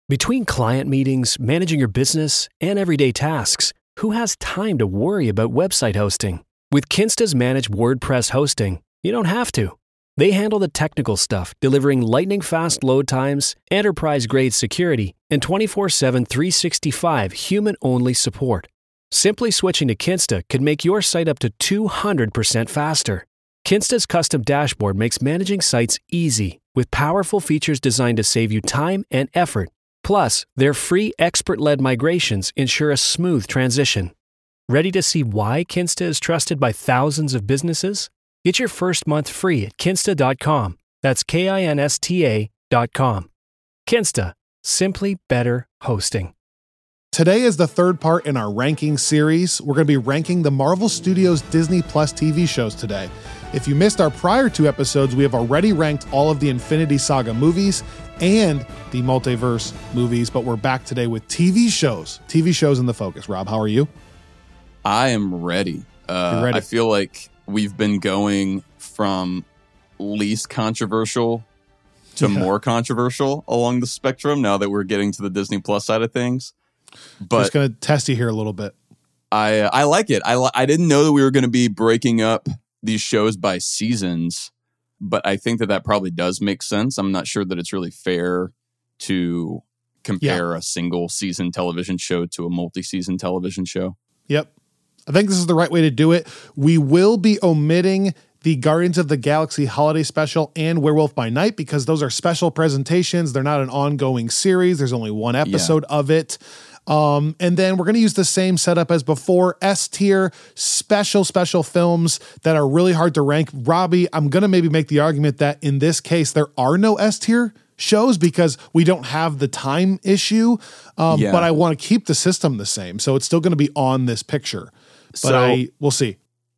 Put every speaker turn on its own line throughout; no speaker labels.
Between client meetings, managing your business, and everyday tasks, who has time to worry about website hosting? With Kinsta's managed WordPress hosting, you don't have to. They handle the technical stuff, delivering lightning-fast load times, enterprise-grade security, and 24/7 365 human-only support. Simply switching to Kinsta could make your site up to 200% faster. Kinsta's custom dashboard makes managing sites easy, with powerful features designed to save you time and effort. Plus, their free expert-led migrations ensure a smooth transition. Ready to see why Kinsta is trusted by thousands of businesses? Get your first month free at kinsta.com. That's KINSTA.com. Kinsta. Simply better hosting.
Today is the third part in our ranking series. We're going to be ranking the Marvel Studios Disney Plus TV shows today. If you missed our prior two episodes, we have already ranked all of the Infinity Saga movies and the multiverse movies, but we're back today with TV shows. TV shows in the focus. Rob, how are you?
I am ready.
You're ready.
I feel like we've been going from least controversial to more controversial along the spectrum now that we're getting to the Disney Plus side of things. But
just going to test you here a little bit.
I like it. I didn't know that we were going to be breaking up these shows by seasons, but I think that probably does make sense. I'm not sure that it's really fair to compare a single season television show to a multi-season television show.
Yep. I think this is the right way to do it. We will be omitting the Guardians of the Galaxy Holiday Special and Werewolf by Night because those are special presentations. They're not an ongoing series. There's only one episode of it. And then we're going to use the same setup as before, S-tier, special films that are really hard to rank. Robbie, I'm going to maybe make the argument that in this case, there are no S-tier shows because we don't have the time issue. But I want to keep the system the same. So it's still going to be on this picture. But we'll see.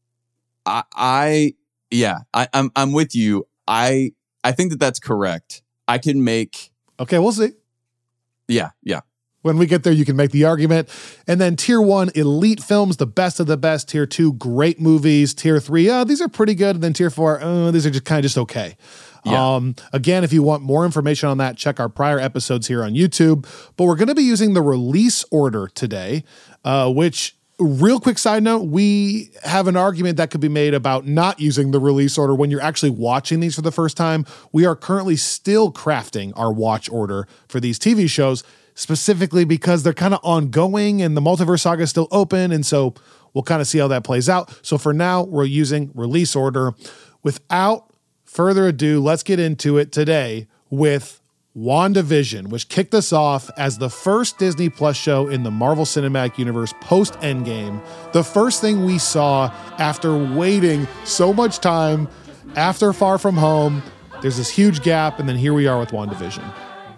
I'm with you. I think that that's correct. I can make.
Okay, we'll see.
Yeah.
When we get there, you can make the argument. And then tier 1, elite films, the best of the best. Tier 2, great movies. Tier 3, these are pretty good. And then tier 4, these are just okay. Yeah. Again, if you want more information on that, check our prior episodes here on YouTube. But we're going to be using the release order today, which, real quick side note, we have an argument that could be made about not using the release order when you're actually watching these for the first time. We are currently still crafting our watch order for these TV shows, specifically because they're kind of ongoing and the multiverse saga is still open. And so we'll kind of see how that plays out. So for now, we're using release order. Without further ado, let's get into it today with WandaVision, which kicked us off as the first Disney Plus show in the Marvel Cinematic Universe post-Endgame. The first thing we saw after waiting so much time after Far From Home. There's this huge gap, and then here we are with WandaVision.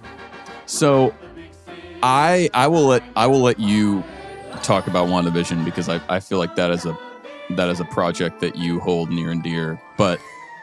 So I will let you talk about WandaVision because I feel like that is a project that you hold near and dear. But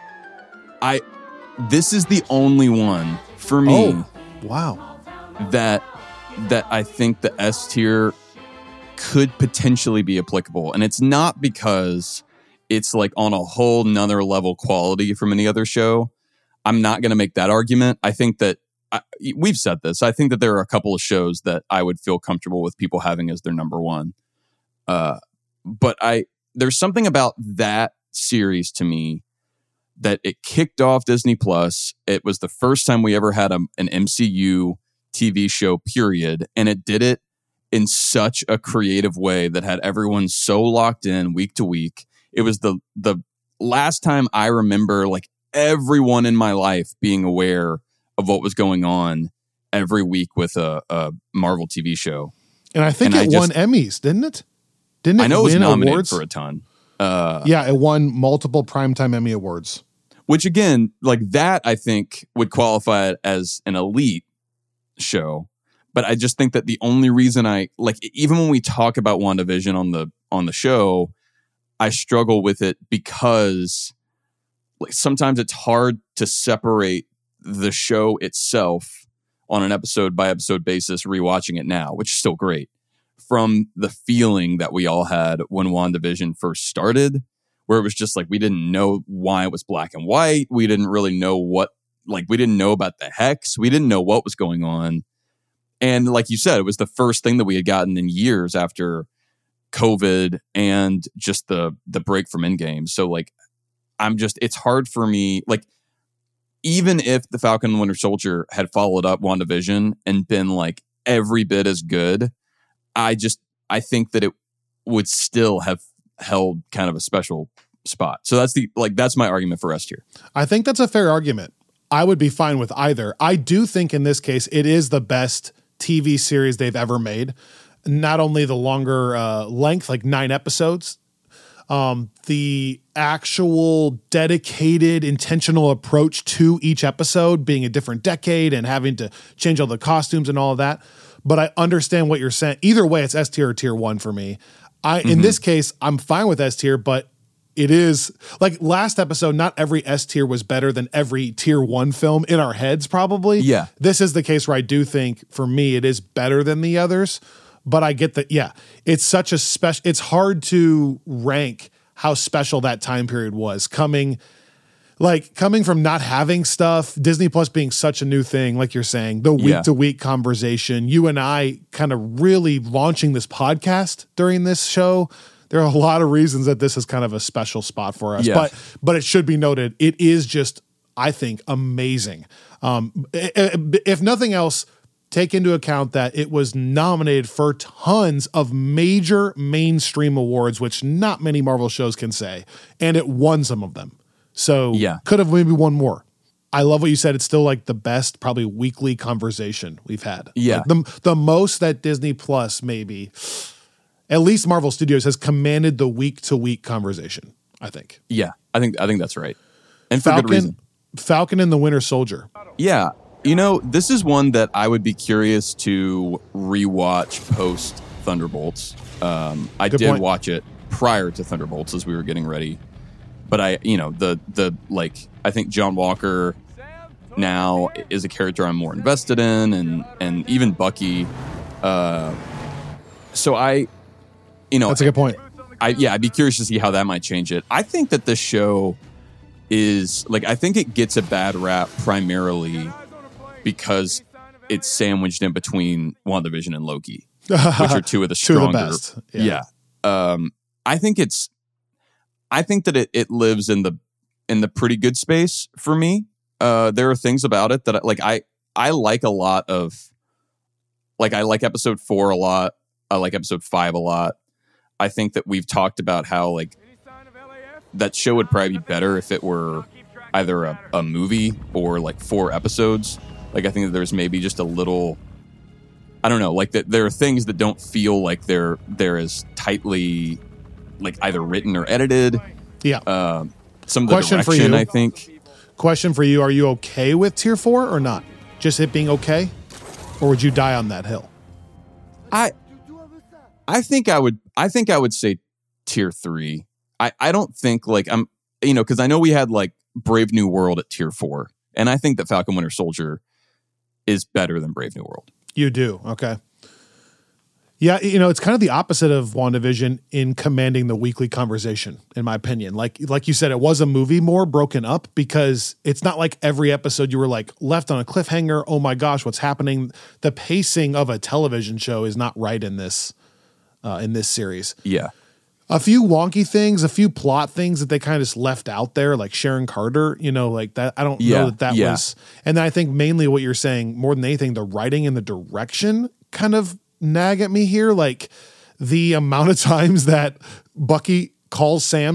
this is the only one for me.
Oh, wow.
That I think the S tier could potentially be applicable. And it's not because it's like on a whole nother level quality from any other show. I'm not going to make that argument. I think that we've said this. I think that there are a couple of shows that I would feel comfortable with people having as their number one. But there's something about that series to me that it kicked off Disney Plus. It was the first time we ever had an MCU TV show, period. And it did it in such a creative way that had everyone so locked in week to week. It was the last time I remember like everyone in my life being aware of what was going on every week with a Marvel TV show.
And I think it won Emmys, didn't it? Didn't it
I know
win
it was nominated
awards
for a ton.
It won multiple Primetime Emmy Awards.
Which again, like that, I think would qualify it as an elite show. But I just think that the only reason even when we talk about WandaVision on the show, I struggle with it because like sometimes it's hard to separate the show itself on an episode by episode basis, rewatching it now, which is still great, from the feeling that we all had when WandaVision first started, where it was just like we didn't know why it was black and white. We didn't really know we didn't know about the hex. We didn't know what was going on. And like you said, it was the first thing that we had gotten in years after COVID and just the break from Endgame. So like, it's hard for me. Like, even if the Falcon and Winter Soldier had followed up WandaVision and been like every bit as good, I think that it would still have held kind of a special spot. So that's my argument for S tier.
I think that's a fair argument. I would be fine with either. I do think in this case, it is the best TV series they've ever made. Not only the longer length, like 9 episodes, the actual dedicated, intentional approach to each episode being a different decade and having to change all the costumes and all of that. But I understand what you're saying. Either way, it's S tier or tier 1 for me. In this case, I'm fine with S tier, but it is like last episode, not every S tier was better than every tier 1 film in our heads, probably.
Yeah.
This is the case where I do think for me, it is better than the others. But I get that, yeah, it's such a special, it's hard to rank how special that time period was coming from not having stuff, Disney Plus being such a new thing, like you're saying, the week to week conversation, you and I kind of really launching this podcast during this show. There are a lot of reasons that this is kind of a special spot for us, but it should be noted, it is just, I think, amazing. If nothing else, take into account that it was nominated for tons of major mainstream awards, which not many Marvel shows can say, and it won some of them. So could have maybe won more. I love what you said. It's still like the best, probably weekly conversation we've had.
Yeah.
Like the most that Disney Plus maybe, at least Marvel Studios, has commanded the week-to-week conversation, I think.
Yeah, I think that's right. And for good reason.
Falcon and the Winter Soldier.
Yeah. You know, this is one that I would be curious to rewatch post Thunderbolts. I did watch it prior to Thunderbolts as we were getting ready. But I think John Walker now is a character I'm more invested in, and even Bucky. So that's
a good point.
I'd be curious to see how that might change it. I think that this show is I think it gets a bad rap primarily because it's sandwiched in between WandaVision and Loki, which are two of the stronger.
Two of the best.
Yeah. I think that it lives in the pretty good space for me. There are things about it that I like a lot of. I like episode 4 a lot. I like episode 5 a lot. I think that we've talked about how that show would probably be better if it were either a movie or 4 episodes. I think that there's maybe just a little, I don't know, that there are things that don't feel like they're as tightly either written or edited.
Yeah.
Some of the direction, I think.
Question for you: are you okay with tier 4 or not? Just it being okay, or would you die on that hill?
I think I would say tier 3. I don't think I'm because I know we had Brave New World at tier 4, and I think that Falcon Winter Soldier is better than Brave New World.
You do, okay. Yeah, it's kind of the opposite of WandaVision in commanding the weekly conversation, in my opinion. Like you said, it was a movie more broken up because it's not like every episode you were left on a cliffhanger. Oh my gosh, what's happening? The pacing of a television show is not right in this series.
Yeah.
A few wonky things, a few plot things that they kind of just left out there, like Sharon Carter, that. I don't know that was. And then I think mainly what you're saying, more than anything, the writing and the direction kind of nag at me here. The amount of times that Bucky calls Sam.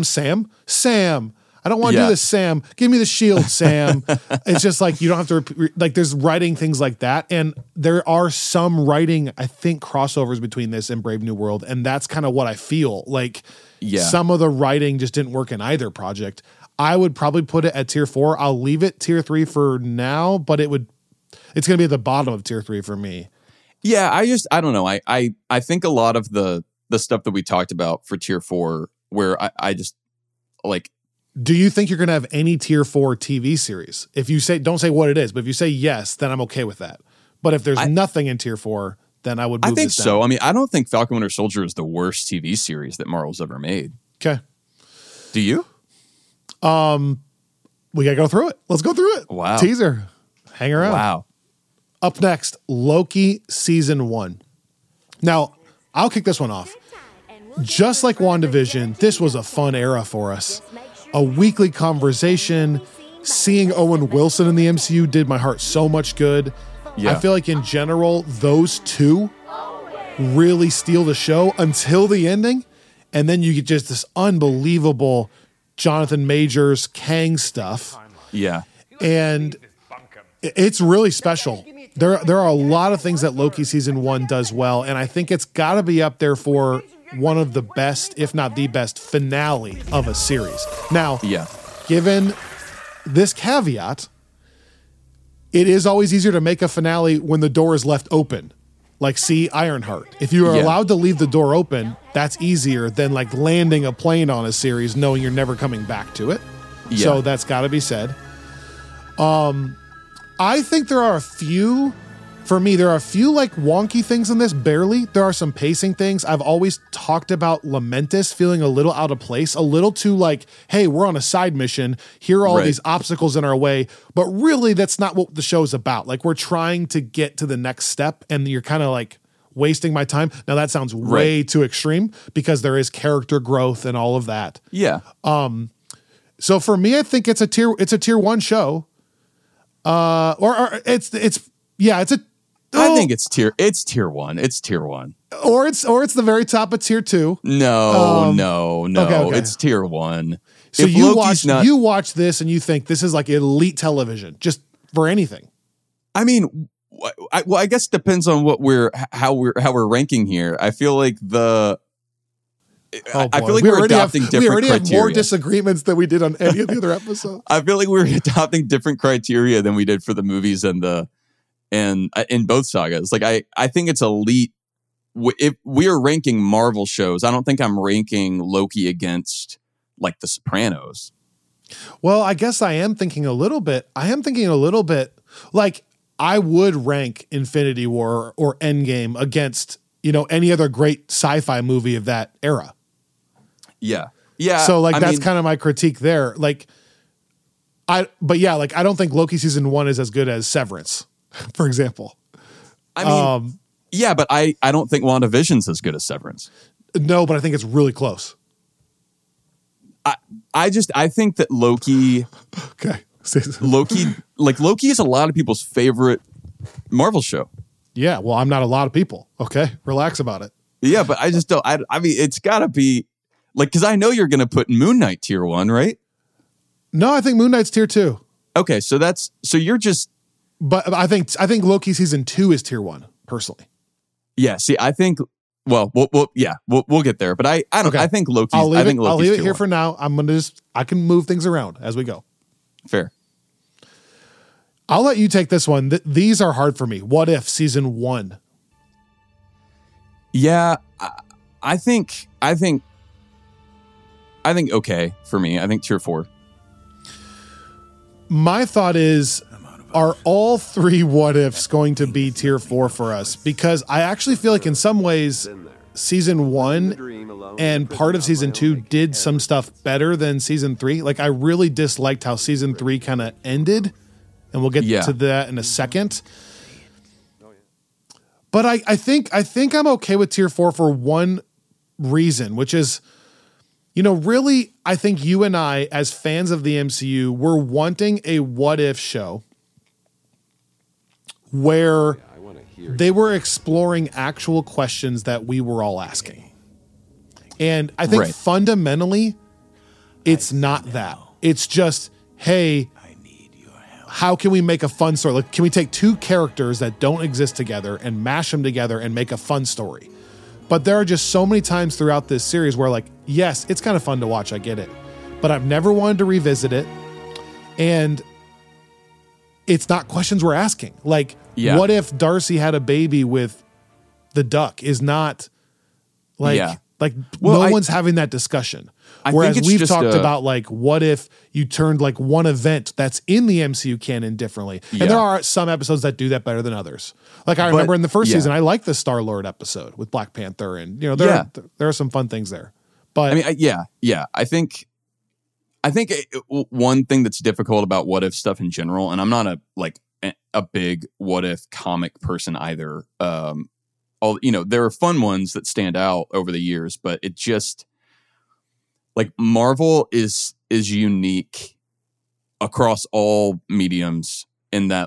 I don't want to do this, Sam. Give me the shield, Sam. It's just you don't have to, there's writing things like that. And there are some writing, I think, crossovers between this and Brave New World. And that's kind of what I feel. Some of the writing just didn't work in either project. I would probably put it at tier 4. I'll leave it tier 3 for now, but it's going to be at the bottom of tier 3 for me.
Yeah, I don't know. I think a lot of the stuff that we talked about for tier 4, where I just
do you think you're going to have any tier 4 TV series? If you say, don't say what it is, but if you say yes, then I'm okay with that. But if there's nothing in tier 4, then I would move this down.
So. I mean, I don't think Falcon Winter Soldier is the worst TV series that Marvel's ever made.
Okay.
Do you?
We got to go through it. Let's go through it.
Wow.
Teaser. Hang around.
Wow.
Up next, Loki Season 1. Now, I'll kick this one off. Just like WandaVision, this was a fun era for us. A weekly conversation. Seeing Owen Wilson in the MCU did my heart so much good.
Yeah.
I feel like in general, those two really steal the show until the ending. And then you get just this unbelievable Jonathan Majors Kang stuff.
Yeah.
And it's really special. There are a lot of things that Loki Season 1 does well, and I think it's got to be up there for one of the best, if not the best, finale of a series. Now, given this caveat, it is always easier to make a finale when the door is left open. Like, see Ironheart. If you are allowed to leave the door open, that's easier than like landing a plane on a series knowing you're never coming back to it.
Yeah.
So that's got to be said. I think there are a few like wonky things in this, barely. There are some pacing things. I've always talked about Lamentis feeling a little out of place, a little too like, hey, we're on a side mission. Here are all these obstacles in our way. But really, that's not what the show's about. Like, we're trying to get to the next step, and you're kind of like wasting my time. Now, that sounds way too extreme because there is character growth and all of that.
Yeah.
So for me, I think it's a tier 1 show. I
think it's tier 1. It's tier 1.
Or it's the very top of tier 2.
No.
Okay.
It's tier 1.
So you watch this and you think this is like elite television, just for anything.
I mean, I guess it depends on how we're ranking here. I feel like I feel like we're adopting different criteria. We already have more
disagreements than we did on any of the other episodes.
I feel like we're adopting different criteria than we did for the movies and in both sagas. Like, I think it's elite. If we are ranking Marvel shows, I don't think I'm ranking Loki against like The Sopranos.
Well, I guess I am thinking a little bit like I would rank Infinity War or Endgame against, any other great sci-fi movie of that era.
Yeah. Yeah.
So that's kind of my critique there. Like, I don't think Loki Season 1 is as good as Severance, for example.
I mean, but I don't think WandaVision's as good as Severance.
No, but I think it's really close.
I think that Loki.
Okay.
Loki is a lot of people's favorite Marvel show.
Yeah. Well, I'm not a lot of people. Okay. Relax about it.
Yeah, but I just don't. I mean, it's got to be like, because I know you're going to put Moon Knight tier 1, right?
No, I think Moon Knight's tier 2.
Okay, so you're just.
But I think Loki Season 2 is tier 1 personally.
Yeah. See, I think. Well, we'll get there. But I don't. Okay. I think Loki's.
I'll leave it here
1.
for now. I can move things around as we go.
Fair.
I'll let you take this one. These are hard for me. What If Season 1?
Yeah, I think okay for me. I think tier 4.
My thought is, are all 3 What Ifs going to be tier 4 for us? Because I actually feel like in some ways, Season 1 and part of Season 2 did some stuff better than Season 3. Like, I really disliked how Season 3 kind of ended, and we'll get to that in a second. But I think I'm okay with tier 4 for one reason, which is, really, I think you and I, as fans of the MCU, we're wanting a What If show where they were exploring actual questions that we were all asking. And I think fundamentally, it's not that. It's just, hey, how can we make a fun story? Like, can we take 2 characters that don't exist together and mash them together and make a fun story? But there are just so many times throughout this series where, like, yes, it's kind of fun to watch. I get it. But I've never wanted to revisit it. And it's not questions we're asking. Like, what if Darcy had a baby with the duck is not like, no one's having that discussion. Whereas we've talked about, like, what if you turned like one event that's in the MCU canon differently? And there are some episodes that do that better than others. Like, I remember in the first season, I liked the Star-Lord episode with Black Panther, and there are some fun things there. But
I mean, I think one thing that's difficult about what if stuff in general, and I'm not a big what if comic person either. There are fun ones that stand out over the years, but it just like Marvel is unique across all mediums in that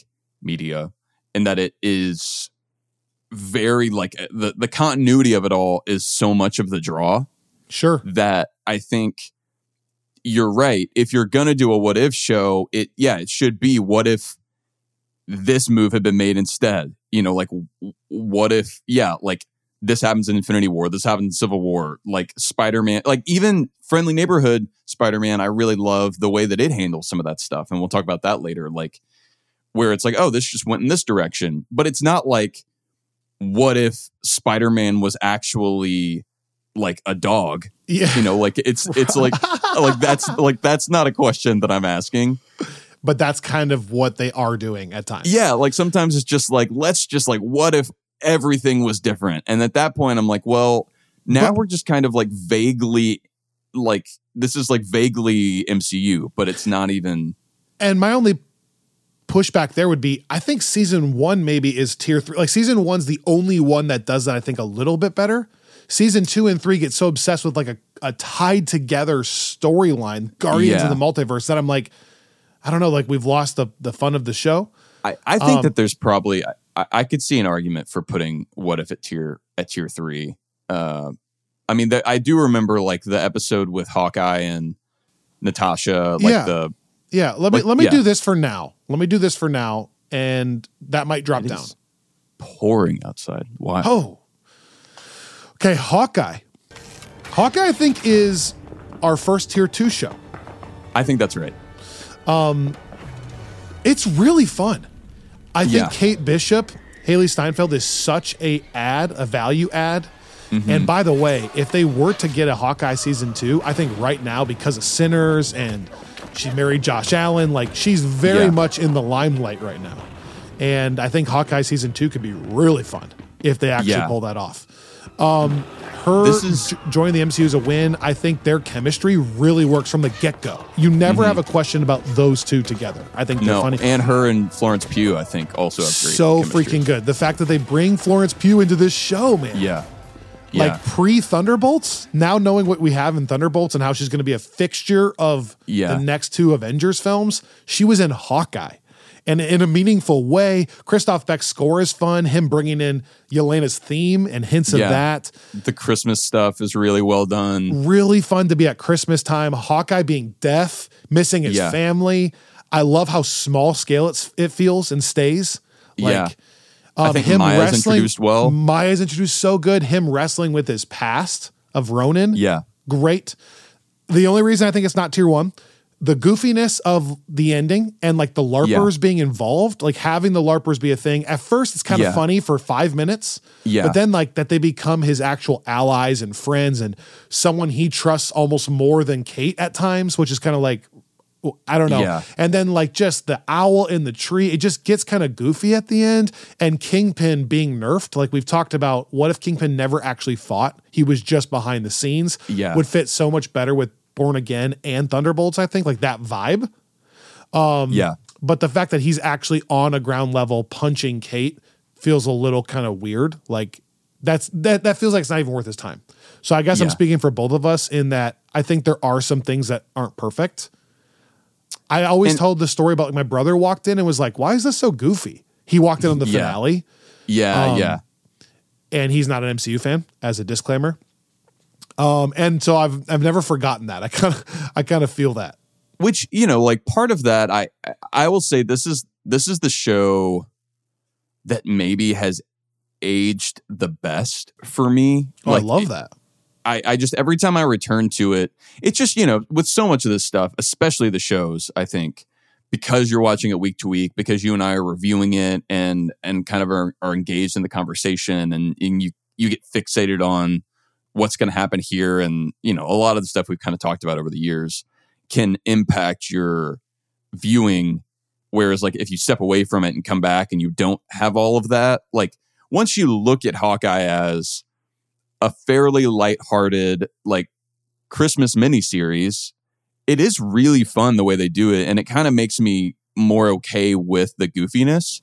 it is very like the continuity of it all is so much of the draw.
Sure.
That I think you're right. If you're going to do a what if show, it should be what if this move had been made instead. Like what if, like this happens in Infinity War, this happens in Civil War, like Spider-Man, like even Friendly Neighborhood Spider-Man, I really love the way that it handles some of that stuff. And we'll talk about that later, like where it's like, oh, this just went in this direction. But it's not like, what if Spider-Man was actually like a dog?
Yeah.
Like it's that's not a question that I'm asking.
But that's kind of what they are doing at times.
Yeah, like sometimes it's just like, let's just like, what if everything was different? And at that point, I'm like, well, now we're just kind of like vaguely, like, this is like vaguely MCU, but it's not even.
And my only pushback there would be, I think season 1 maybe is tier 3. Like season 1's the only one that does that, I think, a little bit better. Season 2 and 3 get so obsessed with like a tied together storyline, Guardians of the Multiverse, that I'm like, I don't know, like we've lost the fun of the show.
I think that there's probably I could see an argument for putting What If at tier 3. I mean, I do remember like the episode with Hawkeye and Natasha. Like
Let me do this for now. Let me do this for now, and that might drop down.
Pouring outside. Wow.
Oh. Okay, Hawkeye. Hawkeye, I think, is our first tier 2 show.
I think that's right.
It's really fun. I think Kate Bishop, Haley Steinfeld is such a value add. Mm-hmm. And by the way, if they were to get a Hawkeye season 2, I think right now, because of Sinners and she married Josh Allen, like she's very much in the limelight right now. And I think Hawkeye season 2 could be really fun if they actually pull that off. Joining the MCU is a win. I think their chemistry really works from the get-go. You never have a question about those two together. I think they're funny.
And her and Florence Pugh, I think, also have great
chemistry. Freaking good. The fact that they bring Florence Pugh into this show, man.
Yeah.
Like pre-Thunderbolts, now knowing what we have in Thunderbolts and how she's going to be a fixture of the next 2 Avengers films, she was in Hawkeye. And in a meaningful way, Christoph Beck's score is fun. Him bringing in Yelena's theme and hints of that.
The Christmas stuff is really well done.
Really fun to be at Christmas time. Hawkeye being deaf, missing his family. I love how small scale it feels and stays. Like,
I think Maya's introduced well.
Maya's introduced so good. Him wrestling with his past of Ronin.
Yeah.
Great. The only reason I think it's not tier 1, the goofiness of the ending and like the LARPers being involved, like having the LARPers be a thing. At first, it's kind of funny for 5 minutes.
Yeah.
But then like that they become his actual allies and friends and someone he trusts almost more than Kate at times, which is kind of like, I don't know.
Yeah.
And then like just the owl in the tree, it just gets kind of goofy at the end. And Kingpin being nerfed, like we've talked about, what if Kingpin never actually fought? He was just behind the scenes.
Yeah.
Would fit so much better with Born Again and Thunderbolts, I think, like that vibe. But the fact that he's actually on a ground level punching Kate feels a little kind of weird. Like that feels like it's not even worth his time. So I guess I'm speaking for both of us in that I think there are some things that aren't perfect. I always told the story about like my brother walked in and was like, why is this so goofy? He walked in on the finale. And he's not an MCU fan, as a disclaimer. And so I've never forgotten that. I kind of feel that.
Which, like part of that, I will say this is the show that maybe has aged the best for me.
Oh, I love that.
I just, every time I return to it, it's just, with so much of this stuff, especially the shows, I think, because you're watching it week to week, because you and I are reviewing it and kind of are engaged in the conversation and you get fixated on what's going to happen here. And, a lot of the stuff we've kind of talked about over the years can impact your viewing. Whereas like if you step away from it and come back and you don't have all of that, like once you look at Hawkeye as a fairly lighthearted, like Christmas miniseries, it is really fun the way they do it. And it kind of makes me more okay with the goofiness.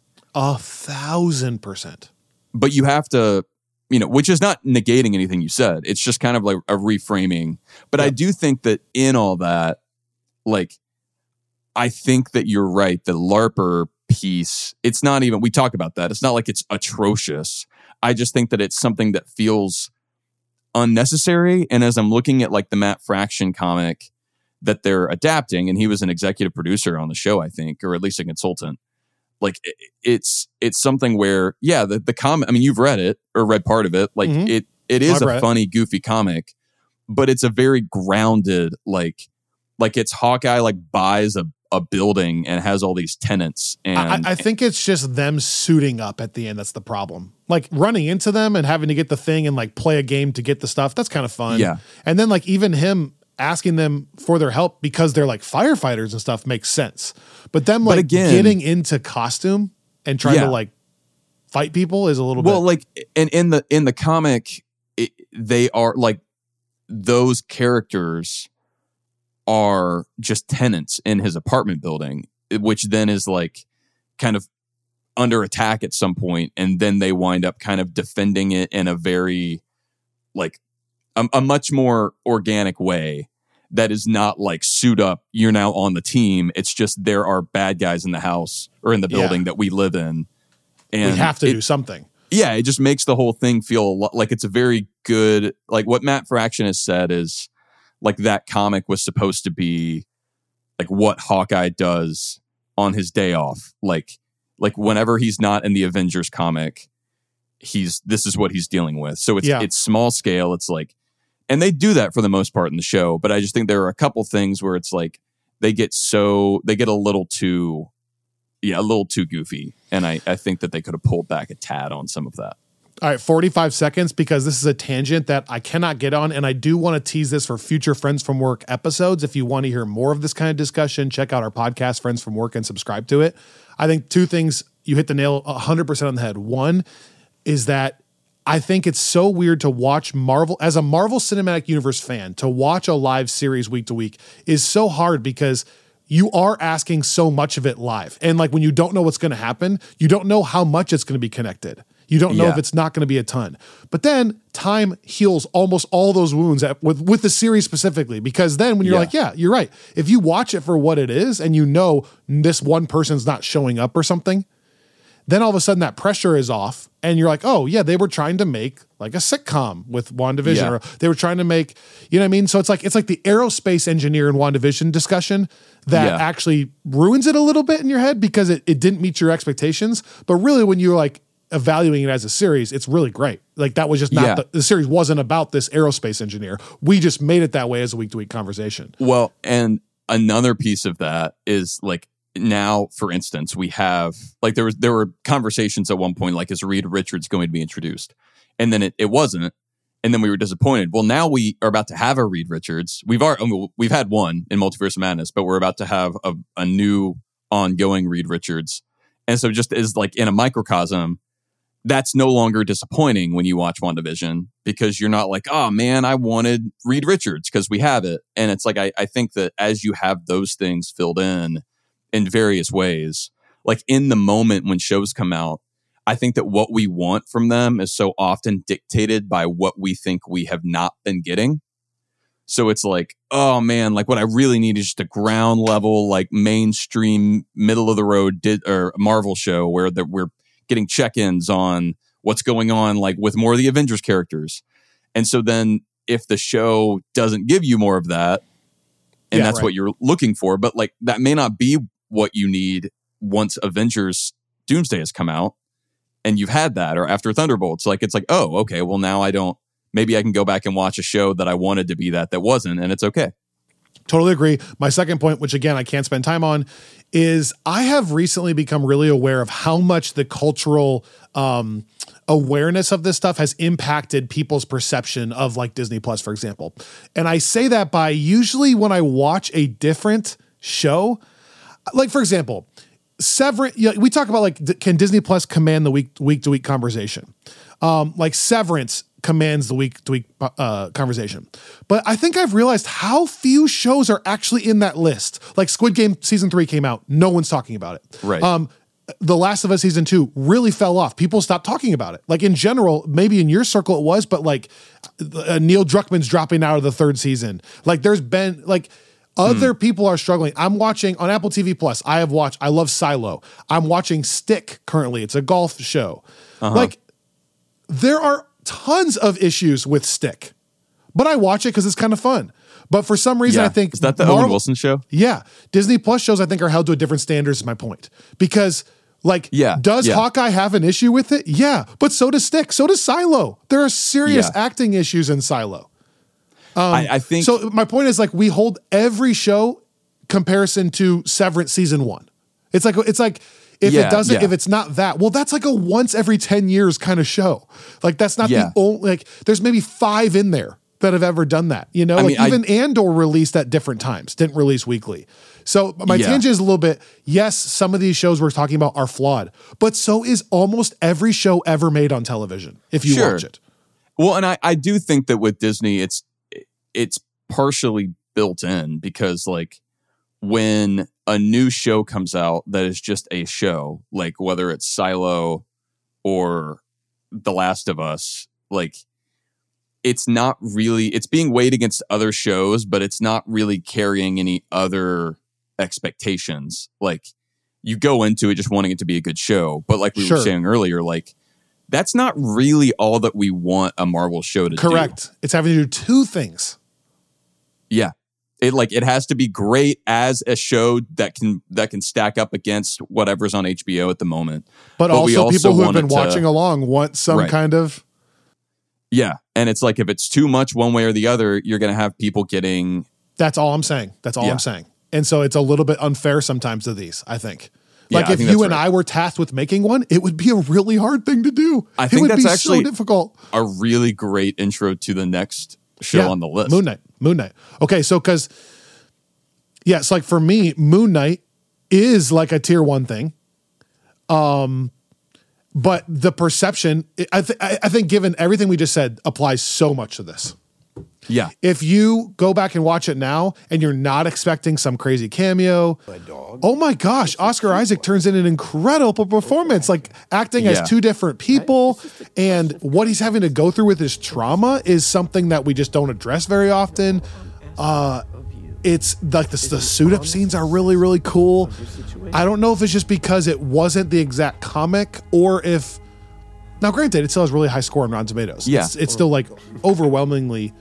1,000%.
But you have to, which is not negating anything you said. It's just kind of like a reframing. But I do think that in all that, like, I think that you're right. The LARPer piece, it's not even, we talk about that. It's not like it's atrocious. I just think that it's something that feels unnecessary. And as I'm looking at like the Matt Fraction comic that they're adapting, and he was an executive producer on the show, I think, or at least a consultant. Like it's something where, the comic, I mean, you've read it or read part of it. Like it is a funny, goofy comic, but it's a very grounded, like it's Hawkeye, like buys a building and has all these tenants. And
I think it's just them suiting up at the end. That's the problem. Like running into them and having to get the thing and like play a game to get the stuff. That's kind of fun.
Yeah.
And then like even him asking them for their help because they're like firefighters and stuff makes sense. But them like getting into costume and trying to like fight people is a little bit.
Well, like and in the comic, they are like those characters are just tenants in his apartment building, which then is like kind of under attack at some point, and then they wind up kind of defending it in a very like a much more organic way that is not like suit up, you're now on the team. It's just there are bad guys in the house or in the building that we live in, and
we have to do something.
Yeah, it just makes the whole thing feel a lot like it's a very good, like what Matt Fraction has said is like that comic was supposed to be like what Hawkeye does on his day off. Like whenever he's not in the Avengers comic, this is what he's dealing with. So it's small scale. It's like, and they do that for the most part in the show, but I just think there are a couple things where it's like they get a little too goofy. And I think that they could have pulled back a tad on some of that.
All right, 45 seconds, because this is a tangent that I cannot get on, and I do want to tease this for future Friends from Work episodes. If you want to hear more of this kind of discussion, check out our podcast, Friends from Work, and subscribe to it. I think two things, you hit the nail 100% on the head. One is that I think it's so weird to watch Marvel, as a Marvel Cinematic Universe fan, to watch a live series week to week is so hard because you are asking so much of it live. And like when you don't know what's going to happen, you don't know how much it's going to be connected. You don't know if it's not going to be a ton. But then time heals almost all those wounds with the series specifically, because then when you're like, yeah, you're right. If you watch it for what it is and you know this one person's not showing up or something, then all of a sudden that pressure is off and you're like, oh yeah, they were trying to make like a sitcom with WandaVision, or they were trying to make, you know what I mean? So it's like the aerospace engineer in WandaVision discussion that actually ruins it a little bit in your head because it didn't meet your expectations. But really when you're like evaluating it as a series, it's really great. Like that was just not the series wasn't about this aerospace engineer. We just made it that way as a week to week conversation.
Well, and another piece of that is like, now, for instance, we have like there were conversations at one point like, is Reed Richards going to be introduced? And then it wasn't, and then we were disappointed. Well, now we are about to have a Reed Richards. We've had one in Multiverse of Madness, but we're about to have a new ongoing Reed Richards. And so just as like in a microcosm, that's no longer disappointing when you watch WandaVision, because you're not like, oh man, I wanted Reed Richards, because we have it. And it's like I think that as you have those things filled in various ways, like in the moment when shows come out, I think that what we want from them is so often dictated by what we think we have not been getting. So it's like, oh man, like what I really need is just a ground level, like mainstream, middle of the road or Marvel show where we're getting check-ins on what's going on, like with more of the Avengers characters. And so then if the show doesn't give you more of that, and that's what you're looking for, but like that may not be what you need once Avengers Doomsday has come out and you've had that, or after Thunderbolts, like it's like, oh, okay, well now maybe I can go back and watch a show that I wanted to be that wasn't, and it's okay.
Totally agree. My second point, which again, I can't spend time on, is I have recently become really aware of how much the cultural awareness of this stuff has impacted people's perception of like Disney Plus, for example. And I say that by usually when I watch a different show, like for example, Severance, we talk about like, can Disney Plus command the week to week conversation? Like Severance commands the week to week conversation. But I think I've realized how few shows are actually in that list. Like Squid Game season 3 came out, no one's talking about it.
Right.
The Last of Us season 2 really fell off. People stopped talking about it. Like in general, maybe in your circle it was, but like Neil Druckmann's dropping out of the 3rd season. Like there's been like other people are struggling. I'm watching on Apple TV Plus. I love Silo. I'm watching Stick currently. It's a golf show. Like there are tons of issues with Stick, but I watch it because it's kind of fun. But for some reason, I think
is that the Owen Wilson show?
Yeah, Disney Plus shows I think are held to a different standard. Is my point, because like, does Hawkeye have an issue with it? Yeah, but so does Stick. So does Silo. There are serious acting issues in Silo.
I think
so. My point is like we hold every show comparison to Severance season 1. It's like if it doesn't, if it's not that, well, that's like a once every 10 years kind of show. Like that's not the only, like there's maybe 5 in there that have ever done that. You know, I mean, even Andor released at different times, didn't release weekly. So my tangent is a little bit, yes, some of these shows we're talking about are flawed, but so is almost every show ever made on television, if you watch it.
Well, and I do think that with Disney, it's partially built in because like when a new show comes out that is just a show, like whether it's Silo or The Last of Us, like it's not really, it's being weighed against other shows, but it's not really carrying any other expectations. Like you go into it just wanting it to be a good show, but like we were saying earlier, like that's not really all that we want a Marvel show to do.
Correct. It's having to do 2 things.
Yeah. It has to be great as a show that can stack up against whatever's on HBO at the moment.
But also people who have been watching along want some kind of...
Yeah. And it's like if it's too much one way or the other, you're going to have people getting...
That's all I'm saying. I'm saying. And so it's a little bit unfair sometimes to these, I think. Like if you and I were tasked with making one, it would be a really hard thing to do.
I think that's actually
so difficult.
A really great intro to the next show on the list.
Moon Knight. Okay, so because it's like for me, Moon Knight is like a tier 1 thing. But the perception, I think given everything we just said, applies so much to this.
Yeah.
If you go back and watch it now and you're not expecting some crazy cameo, oh my gosh, Oscar Isaac turns in an incredible performance, like acting as 2 different people, and what he's having to go through with his trauma is something that we just don't address very often. It's like the suit up scenes are really, really cool. I don't know if it's just because it wasn't the exact comic or if, now granted, it still has really high score on Rotten Tomatoes.
Yeah.
It's still like overwhelmingly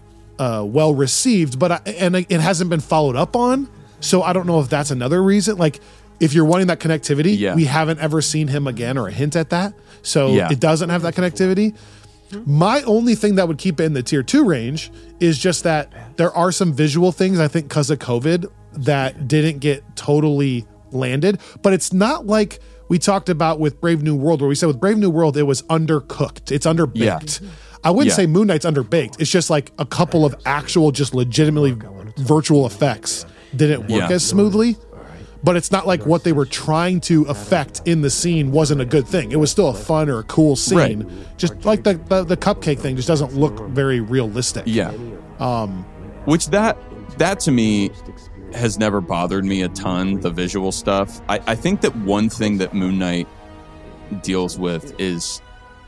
well received, but it hasn't been followed up on. So I don't know if that's another reason. Like if you're wanting that connectivity, we haven't ever seen him again or a hint at that. So it doesn't have that connectivity. My only thing that would keep it in the tier 2 range is just that there are some visual things, I think, because of COVID that didn't get totally landed. But it's not like we talked about with Brave New World, where we said with Brave New World, it was undercooked. It's underbaked. I wouldn't say Moon Knight's underbaked. It's just like a couple of actual, just legitimately virtual effects didn't work as smoothly. But it's not like what they were trying to affect in the scene wasn't a good thing. It was still a fun or a cool scene. Just like the cupcake thing just doesn't look very realistic.
Yeah. Which that to me has never bothered me a ton, the visual stuff. I think that one thing that Moon Knight deals with is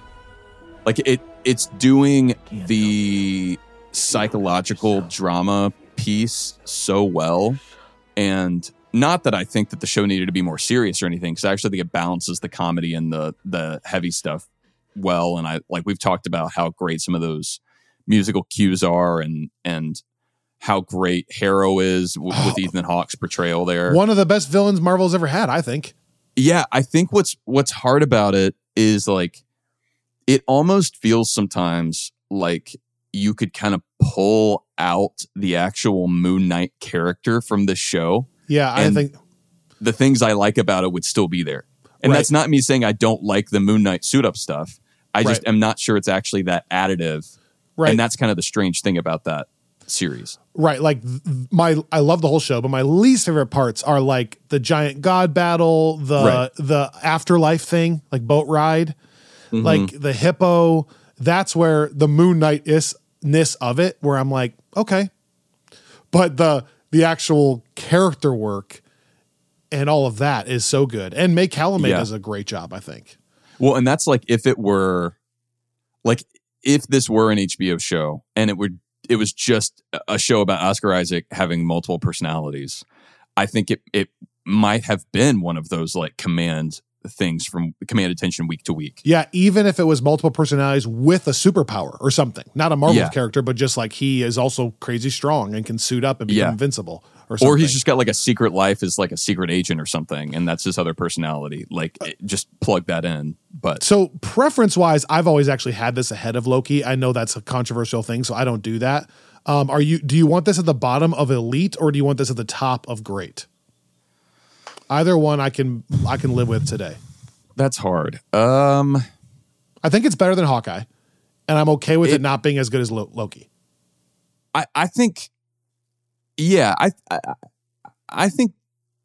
like it's doing the psychological drama piece so well. And not that I think that the show needed to be more serious or anything, because I actually think it balances the comedy and the heavy stuff well. And we've talked about how great some of those musical cues are and how great Harrow is with Ethan Hawke's portrayal there.
One of the best villains Marvel's ever had, I think.
Yeah, I think what's hard about it is like it almost feels sometimes like you could kind of pull out the actual Moon Knight character from the show.
Yeah, I think
the things I like about it would still be there. And that's not me saying I don't like the Moon Knight suit up stuff. I just am not sure it's actually that additive. Right. And that's kind of the strange thing about that series.
Right. Like I love the whole show, but my least favorite parts are like the giant god battle, the afterlife thing, like boat ride, like the hippo, that's where the Moon Knight-ness of it, where I'm like, okay. But the actual character work and all of that is so good. And May Calumet does a great job, I think.
Well, and that's like if this were an HBO show and it was just a show about Oscar Isaac having multiple personalities, I think it might have been one of those like command attention week to week.
Yeah, even if it was multiple personalities with a superpower or something. Not a Marvel character, but just like he is also crazy strong and can suit up and become invincible or something.
Or he's just got like a secret life as like a secret agent or something, and that's his other personality. Like just plug that in. But
so preference-wise, I've always actually had this ahead of Loki. I know that's a controversial thing, so I don't do that. Do you want this at the bottom of Elite or do you want this at the top of Great? Either one I can live with today.
That's hard.
I think it's better than Hawkeye, and I'm okay with it not being as good as Loki.
I think, yeah, I think.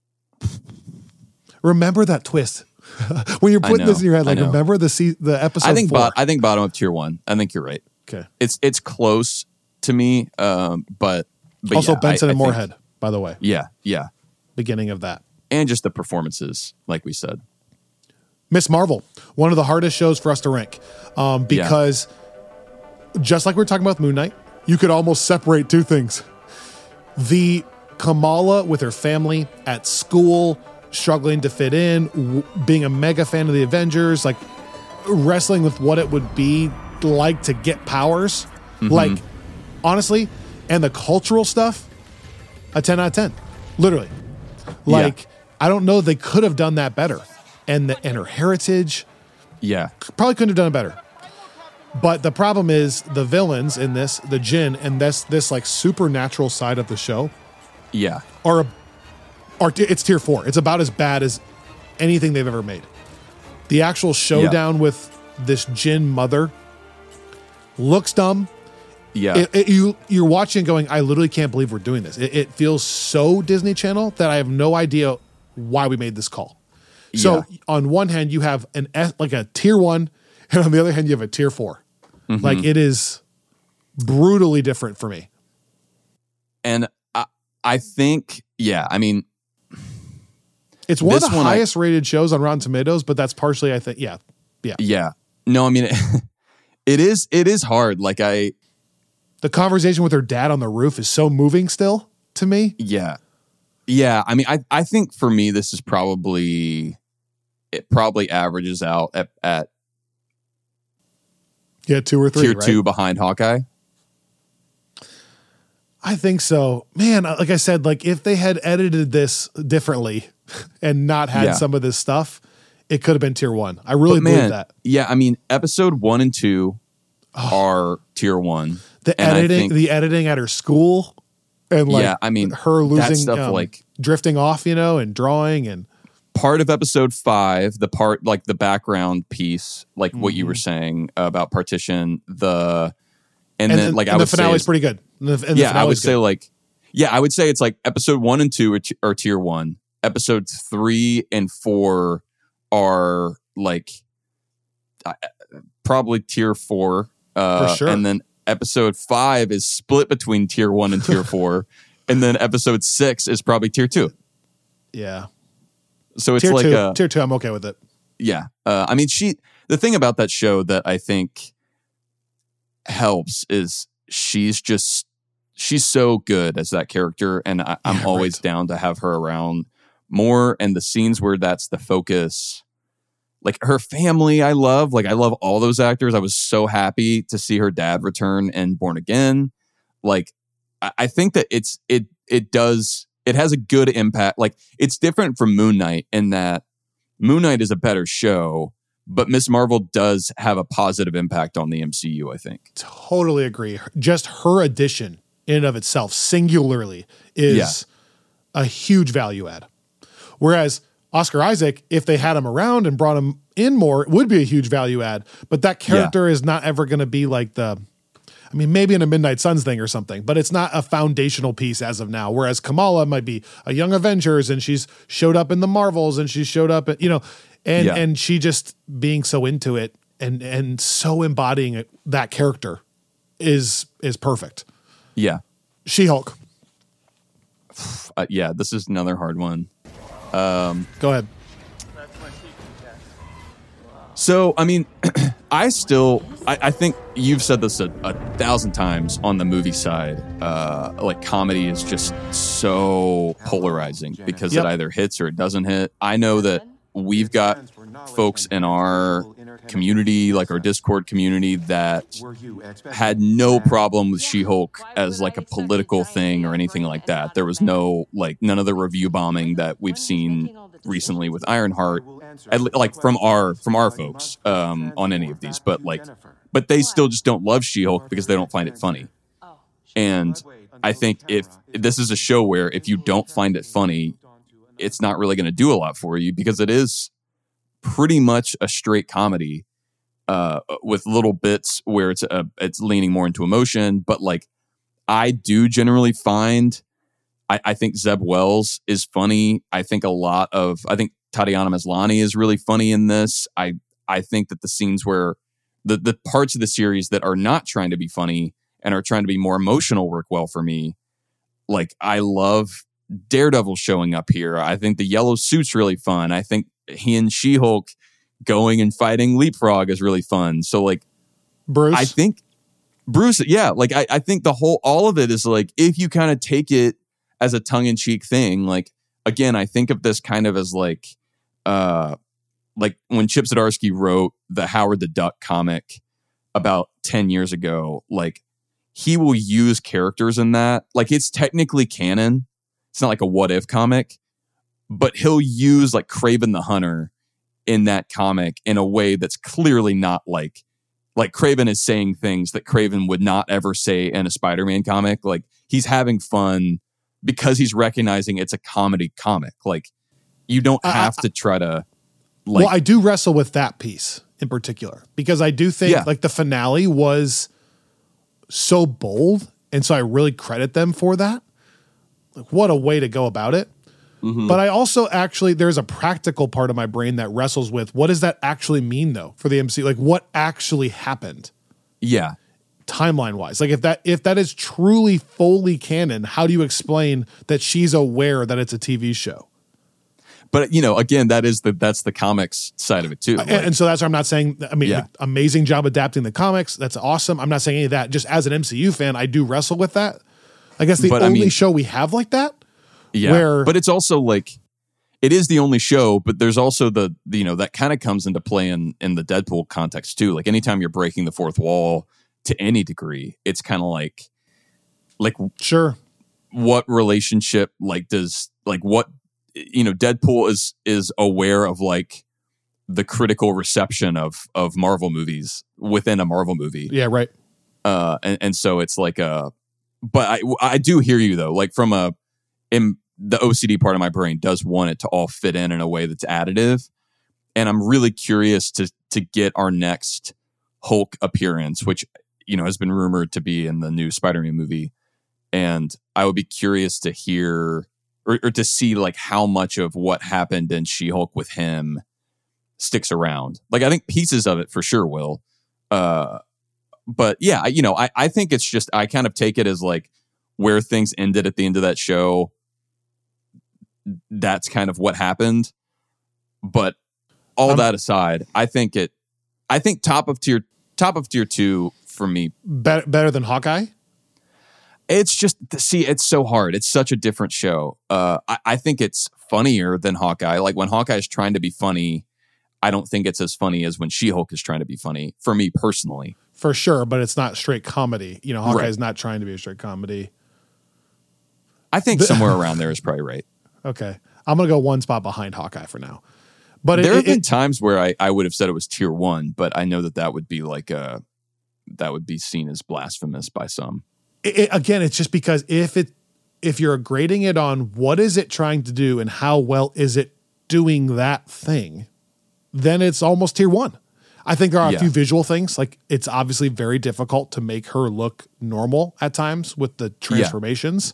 Remember that twist when you're putting this in your head. Like, remember the episode.
I think bottom of tier 1. I think you're right.
Okay,
it's close to me, but
also Benson and Moorhead, by the way.
Yeah.
Beginning of that.
And just the performances, like we said.
Miss Marvel, one of the hardest shows for us to rank, because just like we were talking about with Moon Knight, you could almost separate two things. The Kamala with her family at school, struggling to fit in, being a mega fan of the Avengers, like wrestling with what it would be like to get powers. Mm-hmm. Like, honestly, and the cultural stuff, a 10 out of 10. Literally. Like, I don't know, they could have done that better. And her heritage, probably couldn't have done it better. But the problem is the villains in this, the Jinn, and this like supernatural side of the show, are it's tier 4. It's about as bad as anything they've ever made. The actual showdown with this Jinn mother looks dumb.
Yeah,
you're watching, going, I literally can't believe we're doing this. It feels so Disney Channel that I have no idea why we made this call. So on one hand, you have a tier 1, and on the other hand, you have a tier 4. Mm-hmm. Like, it is brutally different for me.
And I think, I mean,
it's one of the highest rated shows on Rotten Tomatoes, but that's partially, I think, yeah.
No, I mean, it is hard. Like
the conversation with her dad on the roof is so moving still to me.
Yeah, I mean, I think for me, this is it probably averages out at
2 or 3,
tier 2 behind Hawkeye.
I think so. Man, like I said, like if they had edited this differently and not had some of this stuff, it could have been tier 1. I really believe that.
Yeah, I mean, episode 1 and 2 are tier 1.
The editing at her school. And
I mean,
her losing
stuff, like
drifting off, and drawing, and
part of episode 5, the part like the background piece, like what you were saying about Partition, and then like I would
the finale is pretty good.
I would say it's like episode 1 and 2 are tier 1. Episode 3 and 4 are like probably tier 4,
for sure.
And then episode 5 is split between tier 1 and tier 4. And then episode 6 is probably tier 2.
Yeah.
So it's
tier 2, I'm okay with it.
Yeah. I mean, the thing about that show that I think helps is she's so good as that character. And I'm always down to have her around more. And the scenes where that's the focus, like her family, I love all those actors. I was so happy to see her dad return in Born Again. Like, I think that it has a good impact. Like, it's different from Moon Knight in that Moon Knight is a better show, but Miss Marvel does have a positive impact on the MCU, I think.
Totally agree. Just her addition in and of itself, singularly, is a huge value add. Whereas Oscar Isaac, if they had him around and brought him in more, it would be a huge value add. But that character is not ever going to be like maybe in a Midnight Suns thing or something, but it's not a foundational piece as of now. Whereas Kamala might be a Young Avengers, and she's showed up in the Marvels, and she's showed up at, and she just being so into it and so embodying that character is perfect.
Yeah.
She-Hulk.
Yeah, this is another hard one.
Go ahead.
So, I mean, I think you've said this a thousand times on the movie side. Like, comedy is just so polarizing because it either hits or it doesn't hit. I know that we've got folks in our community, like our Discord community, that had no problem with She-Hulk as like a political thing or anything like that. There was no, like, none of the review bombing that we've seen recently with Ironheart, like from our folks on any of these, but they still just don't love She-Hulk because they don't find it funny. And I think if this is a show where if you don't find it funny, it's not really going to do a lot for you, because it is pretty much a straight comedy with little bits where it's leaning more into emotion. But like, I do generally find, I think Zeb Wells is funny. I think Tatiana Maslany is really funny in this. I think that the scenes where the parts of the series that are not trying to be funny and are trying to be more emotional work well for me. Like, I love Daredevil showing up here. I think the yellow suit's really fun. I think he and She-Hulk going and fighting Leapfrog is really fun. So like,
Bruce,
I think Bruce, yeah, like I think all of it is like, if you kind of take it as a tongue-in-cheek thing, like, again, I think of this kind of as like when Chip Zdarsky wrote the Howard the Duck comic about 10 years ago, like, he will use characters in that. Like, it's technically canon. It's not like a what if comic, but he'll use like Kraven the Hunter in that comic in a way that's clearly not like Kraven is saying things that Kraven would not ever say in a Spider-Man comic. Like, he's having fun because he's recognizing it's a comedy comic. Like, you don't have to try to like.
Well, I do wrestle with that piece in particular, because I do think like the finale was so bold. And so I really credit them for that. Like, what a way to go about it. Mm-hmm. But I also actually, there's a practical part of my brain that wrestles with, what does that actually mean though for the MCU? Like, what actually happened?
Yeah.
Timeline wise, like if that is truly fully canon, how do you explain that she's aware that it's a TV show?
But, you know, again, that's the comics side of it too. Like,
and so that's why I'm not saying, I mean, like, amazing job adapting the comics. That's awesome. I'm not saying any of that. Just as an MCU fan, I do wrestle with that. I guess the only show we have like that.
Yeah. But it's also like, it is the only show, but there's also that kind of comes into play in the Deadpool context too. Like, anytime you're breaking the fourth wall to any degree, it's kind of like
sure, what
relationship does what, Deadpool is aware of like the critical reception of Marvel movies within a Marvel movie.
Yeah, right.
And so it's like but I do hear you though. Like, in the OCD part of my brain does want it to all fit in a way that's additive, and I'm really curious to get our next Hulk appearance, which has been rumored to be in the new Spider-Man movie, and I would be curious to hear or to see like how much of what happened in She-Hulk with him sticks around. Like, I think pieces of it for sure will. But yeah, I think it's just, I kind of take it as like where things ended at the end of that show. That's kind of what happened. But all that aside, I think top of tier 2 for me.
Better than Hawkeye?
It's just, it's so hard. It's such a different show. I think it's funnier than Hawkeye. Like, when Hawkeye is trying to be funny, I don't think it's as funny as when She-Hulk is trying to be funny, for me personally.
For sure, but it's not straight comedy. Hawkeye is not trying to be a straight comedy.
I think somewhere around there is probably right.
Okay. I'm going to go one spot behind Hawkeye for now. But
there have been times where I would have said it was tier 1, but I know that would be like that would be seen as blasphemous by some.
Again, it's just because if you're grading it on what is it trying to do and how well is it doing that thing, then it's almost tier 1. I think there are a few visual things. Like, it's obviously very difficult to make her look normal at times with the transformations.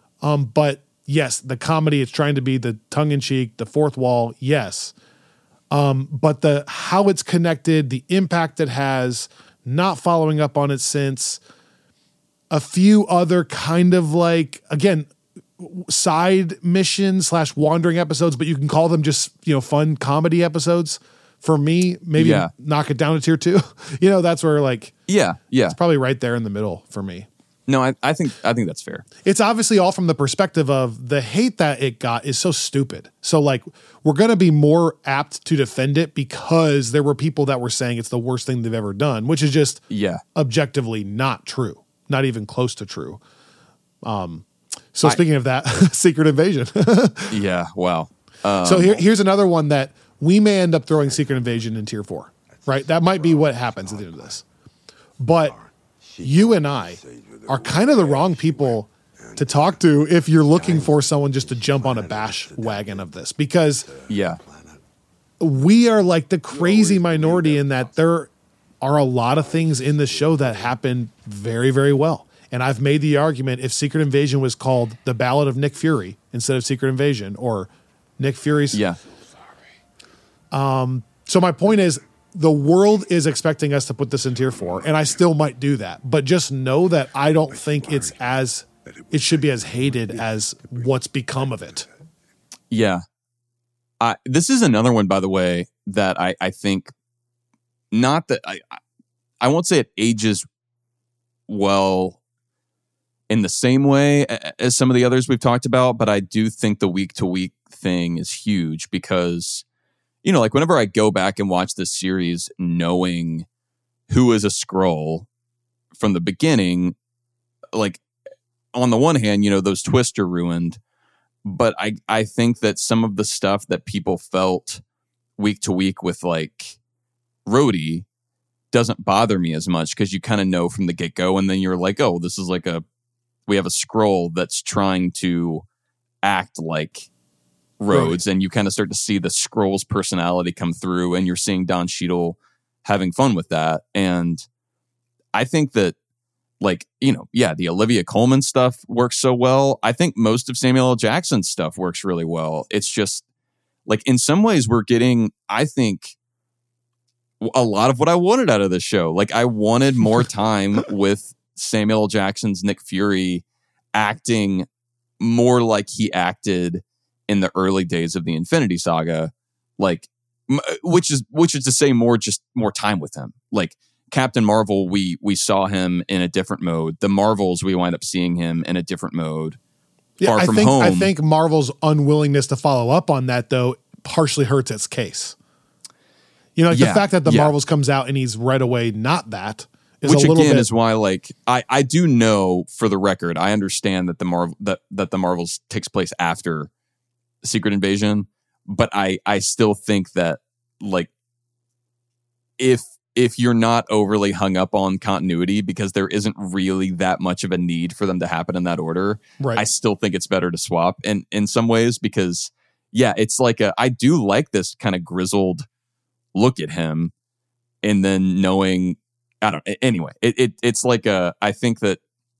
But yes, the comedy, it's trying to be the tongue in cheek, the fourth wall. Yes. But how it's connected, the impact it has, not following up on it since, a few other kind of like, again, side missions / wandering episodes, but you can call them just, fun comedy episodes. For me, maybe knock it down to tier 2. That's where it's probably right there in the middle for me.
No, I think that's fair.
It's obviously all from the perspective of the hate that it got is so stupid. So we're going to be more apt to defend it because there were people that were saying it's the worst thing they've ever done, which is just objectively not true, not even close to true. Speaking of that, Secret Invasion.
Yeah. Wow.
So here's another one that we may end up throwing Secret Invasion in tier 4, right? That might be what happens at the end of this. But you and I are kind of the wrong people to talk to if you're looking for someone just to jump on a bash wagon of this, because we are like the crazy minority in that there are a lot of things in the show that happen very, very well. And I've made the argument, if Secret Invasion was called The Ballad of Nick Fury instead of Secret Invasion, or Nick Fury's.
Yeah.
So my point is, the world is expecting us to put this in tier 4, and I still might do that. But just know that I don't think it should be as hated as what's become of it.
Yeah. This is another one, by the way, that I think, not that I won't say it ages well in the same way as some of the others we've talked about, but I do think the week-to-week thing is huge because, whenever I go back and watch this series, knowing who is a Skrull from the beginning, on the one hand, those twists are ruined, but I think that some of the stuff that people felt week to week with Rhodey doesn't bother me as much because you kind of know from the get-go, and then you're like, oh, this is we have a Skrull that's trying to act like Rhodes, and you kind of start to see the Skrull's personality come through, and you're seeing Don Cheadle having fun with that. And I think that the Olivia Colman stuff works so well. I think most of Samuel L. Jackson's stuff works really well. It's just in some ways we're getting, I think, a lot of what I wanted out of this show. I wanted more time with Samuel L. Jackson's Nick Fury acting more like he acted in the early days of the Infinity Saga, which is to say more time with him. Captain Marvel, we saw him in a different mode. The Marvels, we wind up seeing him in a different mode.
Yeah, I think Marvel's unwillingness to follow up on that, though, partially hurts its case. The fact that the Marvels comes out and he's right away not that is
which
a little
again
bit,
is why I do know, for the record, I understand that the Marvels takes place after Secret Invasion, but I still think that if you're not overly hung up on continuity, because there isn't really that much of a need for them to happen in that order,
right.
I still think it's better to swap in some ways, because it's I do like this kind of grizzled look at him, and then knowing, I don't, anyway, it's I think that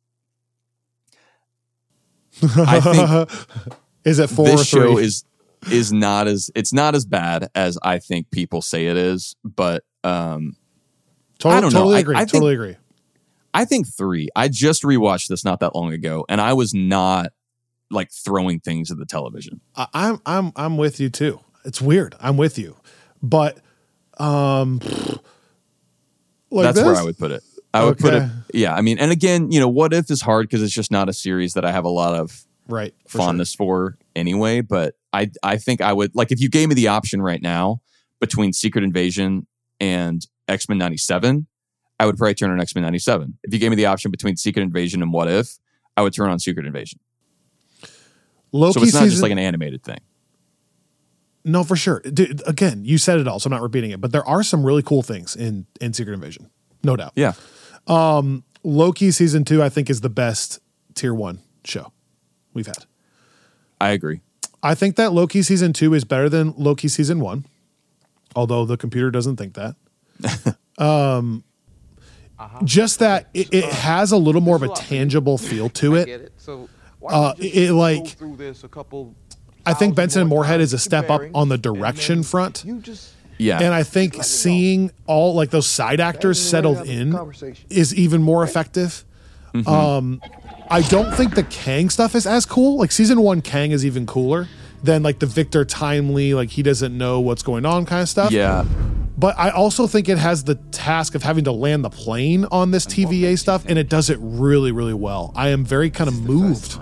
is it 4
this
or 3?
show is not as bad as I think people say it is, but I don't know.
Totally agree.
I think 3. I just rewatched this not that long ago, and I was not throwing things at the television.
I'm with you too. It's weird. I'm with you, but
that's where I would put it. I would put it. Yeah, I mean, and again, What If is hard because it's just not a series that I have a lot of fondness for anyway. But I think I would, if you gave me the option right now between Secret Invasion and X-Men 97, I would probably turn on X-Men 97. If you gave me the option between Secret Invasion and What If, I would turn on Secret Invasion.
Loki
so it's not just an animated thing.
No, for sure. Dude, again, you said it all, so I'm not repeating it. But there are some really cool things in Secret Invasion, no doubt.
Yeah.
Loki season 2, I think, is the best tier 1 show we've had.
I agree.
I think that Loki season 2 is better than Loki season 1, although the computer doesn't think that. Just that it has a little more of a tangible feel to it. I think Benson and Moorhead is a step up on the direction front.
Yeah.
And I think seeing all like those side actors settled in is even more effective. I don't think the Kang stuff is as cool. Like season 1 Kang is even cooler than like the Victor Timely, like he doesn't know what's going on kind of stuff.
Yeah.
But I also think it has the task of having to land the plane on this TVA stuff, and it does it really, really well. I am very kind of moved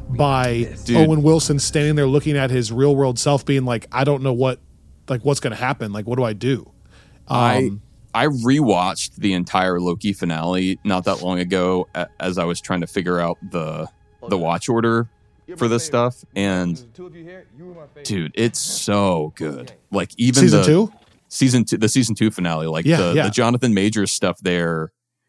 by Owen Wilson standing there looking at his real world self being like, I don't know what's going to happen. Like, what do I do?
I rewatched the entire Loki finale not that long ago as I was trying to figure out the watch order for this stuff. And dude, it's so good. Like even
season 2?
The season 2 finale, like the Jonathan Majors stuff there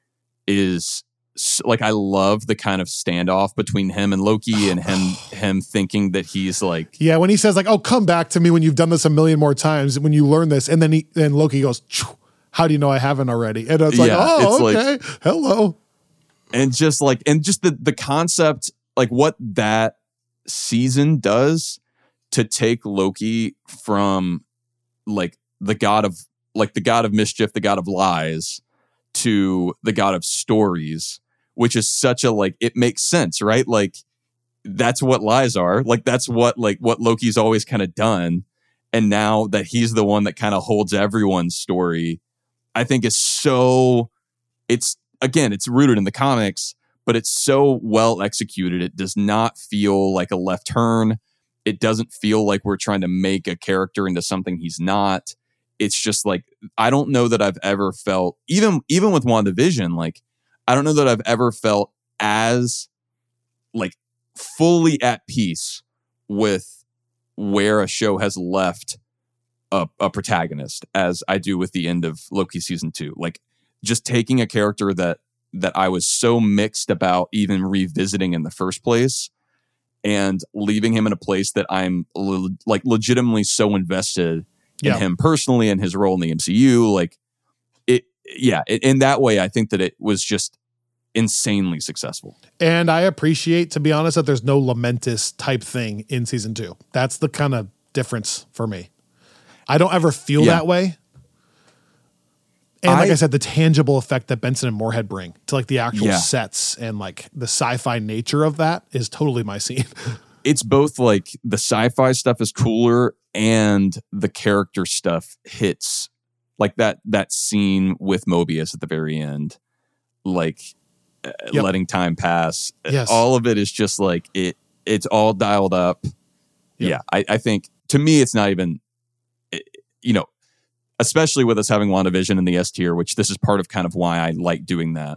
is like, I love the kind of standoff between him and Loki and him thinking that he's like,
yeah, when he says like, oh, come back to me when you've done this a million more times, when you learn this. And then Loki goes, how do you know I haven't already? And it's like, okay, like, hello.
And just the concept, like what that season does to take Loki from like the god of mischief, the god of lies, to the god of stories, which is such a, like, it makes sense, right? Like that's what lies are. Like that's what Loki's always kind of done. And now that he's the one that kind of holds everyone's story, I think is so, it's rooted in the comics, but it's so well executed. It does not feel like a left turn. It doesn't feel like we're trying to make a character into something he's not. It's just like, I don't know that I've ever felt, even with WandaVision, like, I don't know that I've ever felt as like fully at peace with where a show has left a protagonist as I do with the end of Loki season 2. Like just taking a character that I was so mixed about even revisiting in the first place and leaving him in a place that I'm legitimately so invested in him personally and his role in the MCU. Like in that way, I think that it was just insanely successful.
And I appreciate, to be honest, that there's no Lamentis type thing in season 2. That's the kind of difference for me. I don't ever feel that way. And like I said, the tangible effect that Benson and Moorhead bring to like the actual sets and like the sci-fi nature of that is totally my scene.
It's both like the sci-fi stuff is cooler and the character stuff hits, like that scene with Mobius at the very end, like letting time pass.
Yes.
All of it is just like it's all dialed up. Yep. Yeah. I think to me, it's not even, especially with us having WandaVision in the S tier, which this is part of kind of why I like doing that.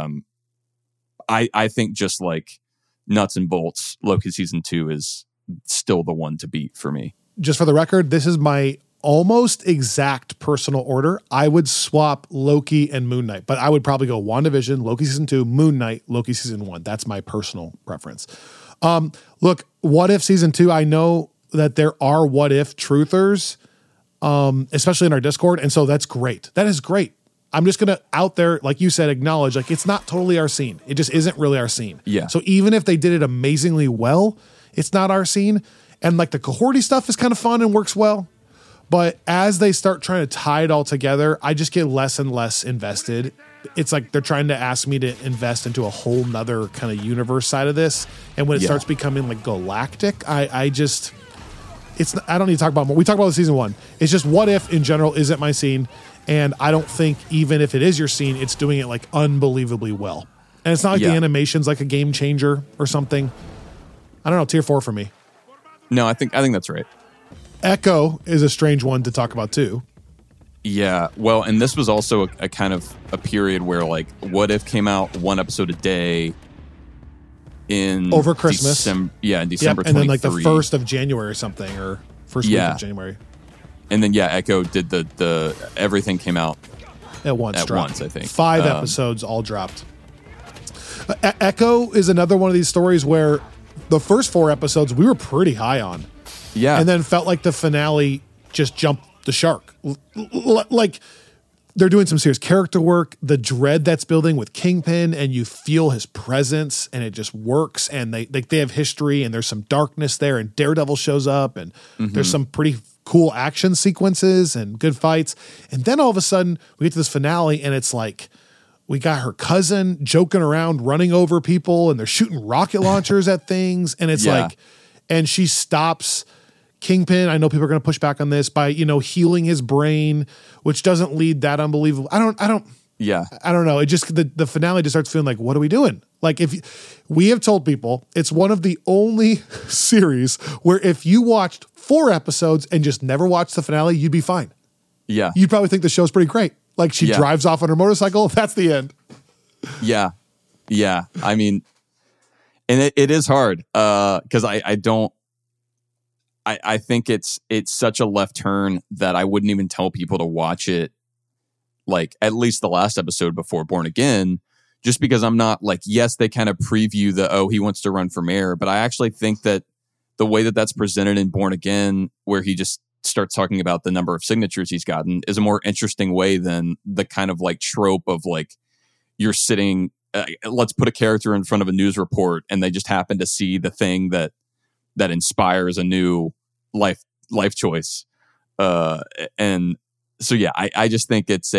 I think just like nuts and bolts, Loki season 2 is still the one to beat for me.
Just for the record, this is my almost exact personal order. I would swap Loki and Moon Knight, but I would probably go WandaVision, Loki season 2, Moon Knight, Loki season 1. That's my personal preference. Look, What If season 2, I know that there are What If truthers, especially in our Discord. And so that's great. That is great. I'm just going to out there, like you said, acknowledge like it's not totally our scene. It just isn't really our scene.
Yeah.
So even if they did it amazingly well, it's not our scene. And like the cohorty stuff is kind of fun and works well. But as they start trying to tie it all together, I just get less and less invested. It's like they're trying to ask me to invest into a whole nother kind of universe side of this. And when it starts becoming like galactic, I don't need to talk about more. We talked about the season 1. It's just What If in general isn't my scene. And I don't think even if it is your scene, it's doing it like unbelievably well. And it's not like the animation's like a game changer or something. I don't know, tier 4 for me.
No, I think that's right.
Echo is a strange one to talk about too.
Yeah, well, and this was also a kind of a period where like What If came out one episode a day in
over Christmas.
December 23.
And then like the 1st of January or something, or first week of January.
And then Echo did the everything came out
at once,
I think
5 episodes all dropped. Echo is another one of these stories where the first 4 episodes we were pretty high on.
Yeah.
And then felt like the finale just jumped the shark. Like they're doing some serious character work, the dread that's building with Kingpin, and you feel his presence and it just works. And they have history and there's some darkness there, and Daredevil shows up, and there's some pretty cool action sequences and good fights. And then all of a sudden we get to this finale and it's like, we got her cousin joking around, running over people, and they're shooting rocket launchers at things. And it's like, and she stops Kingpin. I know people are going to push back on this by, healing his brain, which doesn't lead that unbelievable. I don't know. It just, the finale just starts feeling like, what are we doing? Like we have told people it's one of the only series where if you watched 4 episodes and just never watched the finale, you'd be fine.
Yeah.
You'd probably think the show's pretty great. Like she drives off on her motorcycle. That's the end.
Yeah. Yeah. I mean, and it is hard. Cause I think it's such a left turn that I wouldn't even tell people to watch it. Like at least the last episode before Born Again, just because I'm not like, yes, they kind of preview he wants to run for mayor, but I actually think that the way that that's presented in Born Again, where he just starts talking about the number of signatures he's gotten, is a more interesting way than the kind of like trope of like, you're sitting, let's put a character in front of a news report and they just happen to see the thing that inspires a new life choice. And so, yeah, I just think it's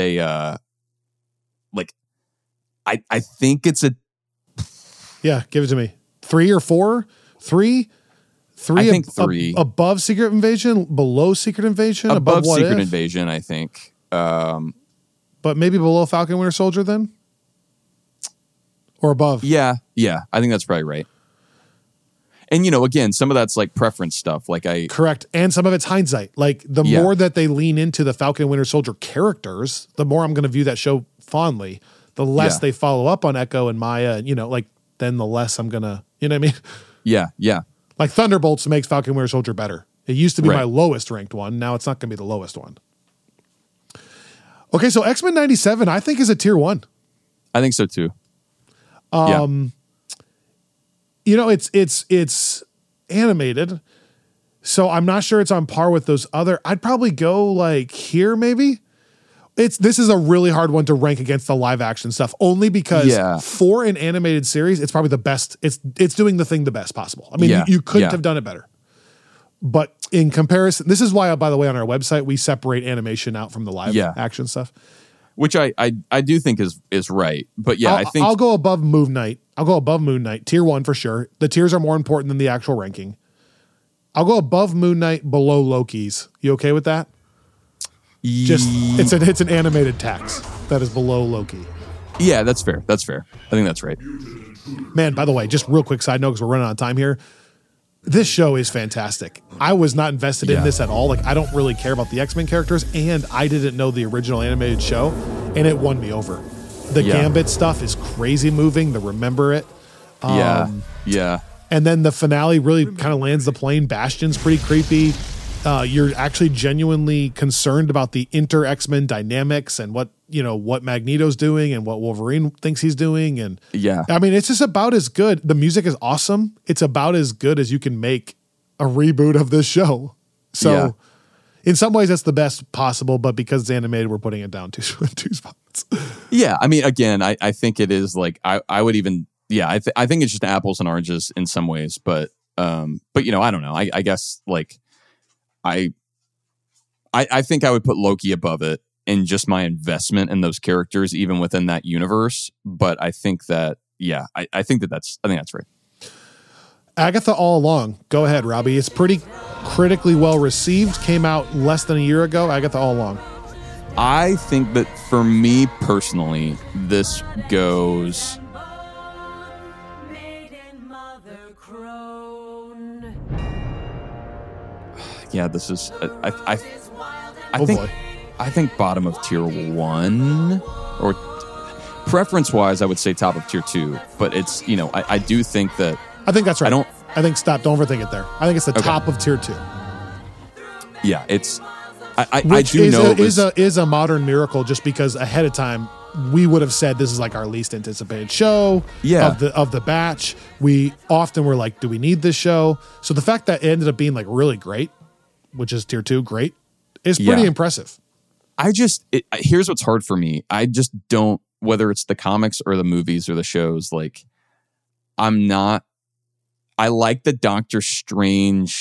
I think it's a...
Yeah, give it to me. 3 or 4? 3? 3?
I think 3.
Above Secret Invasion? Below Secret Invasion?
Above
What
Secret
If?
Invasion, I think.
But maybe below Falcon Winter Soldier then? Or above?
Yeah. I think that's probably right. And, again, some of that's like preference stuff.
Correct. And some of it's hindsight. Like the more that they lean into the Falcon Winter Soldier characters, the more I'm going to view that show fondly. The less they follow up on Echo and Maya, then the less I'm going to, you know what I mean?
Yeah.
Like Thunderbolts makes Falcon Winter Soldier better. It used to be my lowest ranked one. Now it's not going to be the lowest one. Okay, so X-Men 97, I think is a tier 1.
I think so too.
It's animated, so I'm not sure it's on par with those other. I'd probably go like here, maybe. This is a really hard one to rank against the live action stuff, only because for an animated series, it's probably the best. It's doing the thing the best possible. I mean, you couldn't have done it better. But in comparison, this is why, by the way, on our website we separate animation out from the live action stuff,
which I do think is right. But I think
I'll go above Moon Knight. I'll go above Moon Knight, tier 1 for sure. The tiers are more important than the actual ranking. I'll go above Moon Knight, below Loki's. You okay with that? Just it's an animated tax that is below Loki.
Yeah, that's fair. I think that's right.
Man, by the way, just real quick side note because we're running out of time here. This show is fantastic. I was not invested in this at all. Like I don't really care about the X-Men characters, and I didn't know the original animated show, and it won me over. The Gambit stuff is crazy moving. The Remember It.
Yeah.
And then the finale really kind of lands the plane. Bastion's pretty creepy. You're actually genuinely concerned about the inter-X-Men dynamics and what Magneto's doing and what Wolverine thinks he's doing. And I mean, it's just about as good. The music is awesome. It's about as good as you can make a reboot of this show. So in some ways that's the best possible, but because it's animated, we're putting it down 2 spots.
Yeah. I mean, again, I think it is like, I would even, I think it's just apples and oranges in some ways, but I don't know. I guess like, I think I would put Loki above it in just my investment in those characters, even within that universe. But I think that, I think that's right.
Agatha All Along. Go ahead, Robbie. It's pretty critically well received. Came out less than a year ago. Agatha All Along.
I think that for me personally, this goes... Yeah, this is. I think bottom of tier 1, or preference wise, I would say top of tier 2. But it's I do think that.
I think that's right. Don't overthink it there. I think it's the top of tier 2.
Yeah, it's.
Which is a modern miracle, just because ahead of time we would have said this is like our least anticipated show of the batch. We often were like, do we need this show? So the fact that it ended up being like really great, which is tier 2, great, is pretty impressive.
Here's what's hard for me. I just don't, whether it's the comics or the movies or the shows, like I like the Doctor Strange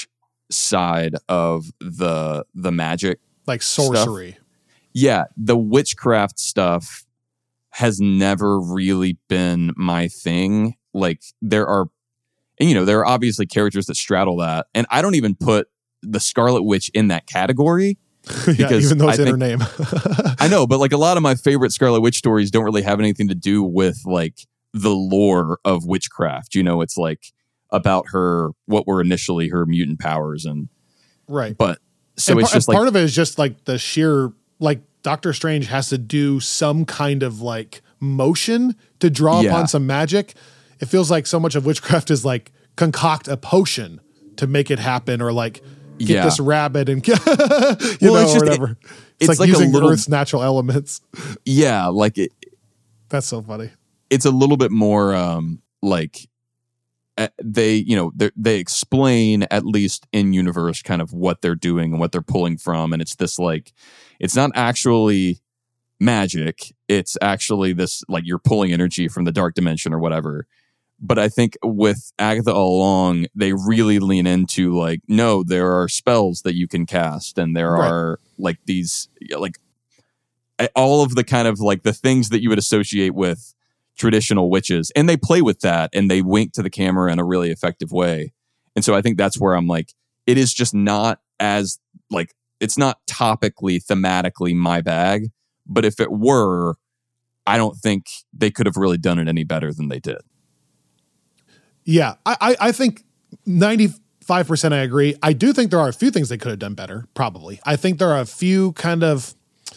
side of the magic,
like sorcery
stuff. Yeah, the witchcraft stuff has never really been my thing. Like there are obviously characters that straddle that, and I don't even put the Scarlet Witch in that category.
Because even though it's in her name.
I know, but like a lot of my favorite Scarlet Witch stories don't really have anything to do with like the lore of witchcraft. It's like about what were initially her mutant powers and
right.
But so it's just like
part of it is just like the sheer, like Doctor Strange has to do some kind of like motion to draw upon some magic. It feels like so much of witchcraft is like concoct a potion to make it happen, or like get this rabbit and it's just, or whatever. It's like using Earth's natural elements.
Yeah, like it.
That's so funny.
It's a little bit more like they explain, at least in universe, kind of what they're doing and what they're pulling from, and it's this like it's not actually magic. It's actually this like you're pulling energy from the dark dimension or whatever. But I think with Agatha All Along, they really lean into like, no, there are spells that you can cast, and there are like these, like all of the kind of like the things that you would associate with traditional witches, and they play with that, and they wink to the camera in a really effective way. And so I think that's where I'm like, it is just not as like, it's not topically, thematically my bag, but if it were, I don't think they could have really done it any better than they did.
Yeah, I think 95% I agree. I do think there are a few things they could have done better, probably. I think there are a few things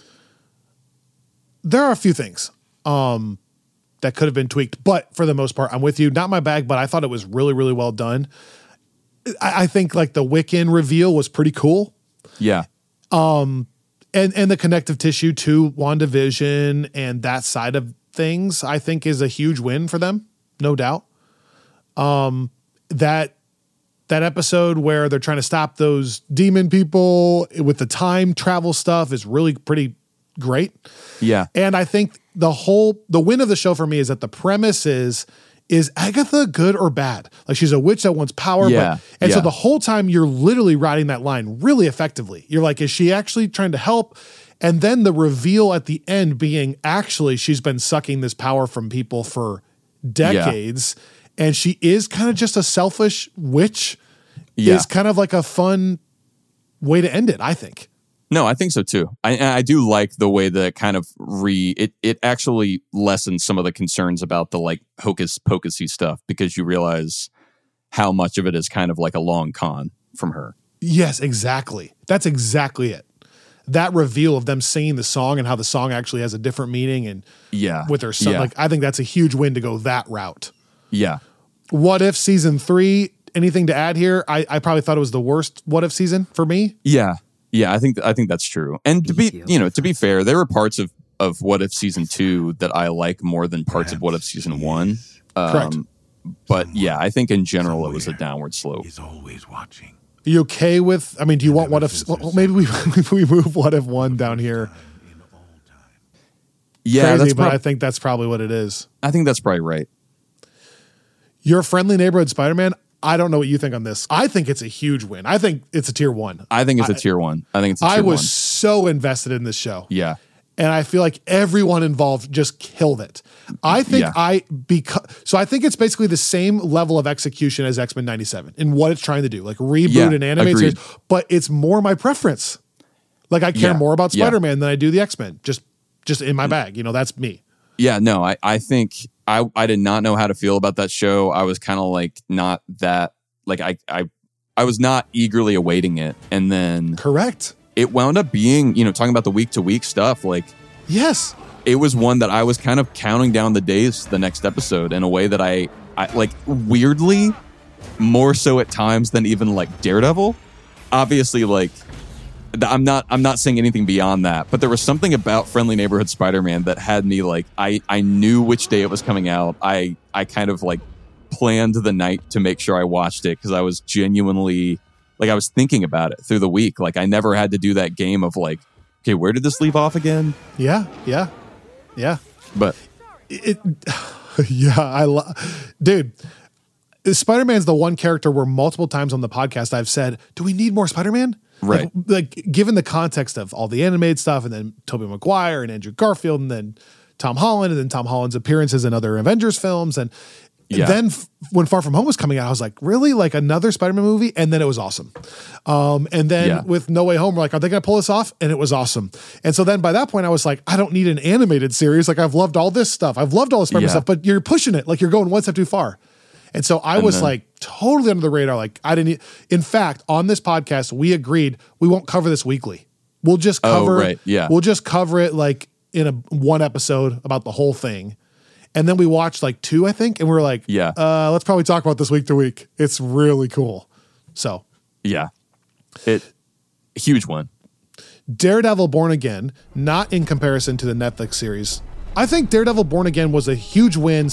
that could have been tweaked, but for the most part, I'm with you. Not my bag, but I thought it was really, really well done. I think like the Wiccan reveal was pretty cool.
Yeah.
And the connective tissue to WandaVision and that side of things, I think is a huge win for them, no doubt. That episode where they're trying to stop those demon people with the time travel stuff is really pretty great.
Yeah.
And I think the win of the show for me is that the premise is Agatha good or bad? Like she's a witch that wants power. So the whole time you're literally riding that line really effectively. You're like, is she actually trying to help? And then the reveal at the end being actually she's been sucking this power from people for decades. Yeah. And she is kind of just a selfish witch. Is kind of like a fun way to end it, I think.
No, I think so too. I do like the way that kind of it actually lessens some of the concerns about the like hocus pocusy stuff, because you realize how much of it is kind of like a long con from her.
Yes, exactly. That's exactly it. That reveal of them singing the song and how the song actually has a different meaning, and with her son, like I think that's a huge win to go that route.
Yeah.
What If season 3? Anything to add here? I probably thought it was the worst What If season for me.
Yeah. Yeah, I think that's true. And to be fair, there were parts of What If season 2 that I like more than parts of What If season 1.
Correct.
But yeah, I think in general it was a downward slope.
He's always watching.
Are you okay with? I mean, do you want What If? Well, maybe we move What If 1 down here.
Yeah,
crazy, but I think that's probably what it is.
I think that's probably right.
Your Friendly Neighborhood Spider-Man. I don't know what you think on this. I think it's a huge win. I think it's a tier 1.
I think it's a tier 1.
I was so invested in this show.
Yeah.
And I feel like everyone involved just killed it. I think so I think it's basically the same level of execution as X-Men 97 in what it's trying to do, like reboot and animate series, but it's more my preference. Like I care more about Spider-Man than I do the X-Men. Just in my bag, that's me.
Yeah, no, I think I did not know how to feel about that show. I was kind of like not that, like I was not eagerly awaiting it. And then
correct.
It wound up being, talking about the week to week stuff, like
yes,
it was one that I was kind of counting down the days to the next episode in a way that I like weirdly more so at times than even like Daredevil. Obviously, like I'm not saying anything beyond that, but there was something about Friendly Neighborhood Spider-Man that had me like, I knew which day it was coming out. I kind of like planned the night to make sure I watched it, because I was genuinely like, I was thinking about it through the week. Like I never had to do that game of like, okay, where did this leave off again?
Yeah.
But
dude, Spider-Man's the one character where multiple times on the podcast I've said, do we need more Spider-Man?
Right.
Like given the context of all the animated stuff and then Tobey Maguire and Andrew Garfield and then Tom Holland and then Tom Holland's appearances in other Avengers films. And then when Far From Home was coming out, I was like, really? Like another Spider-Man movie? And then it was awesome. And then with No Way Home, we're like, are they going to pull this off? And it was awesome. And so then by that point, I was like, I don't need an animated series. Like I've loved all this stuff. I've loved all the Spider-Man stuff, but you're pushing it. Like you're going one step too far. And so I was like totally under the radar. Like I didn't, in fact, on this podcast, we agreed we won't cover this weekly. We'll just cover we'll just cover it like in one episode about the whole thing. And then we watched like 2, I think. And we were like, let's probably talk about this week to week. It's really cool. So
huge one.
Daredevil Born Again, not in comparison to the Netflix series. I think Daredevil Born Again was a huge win.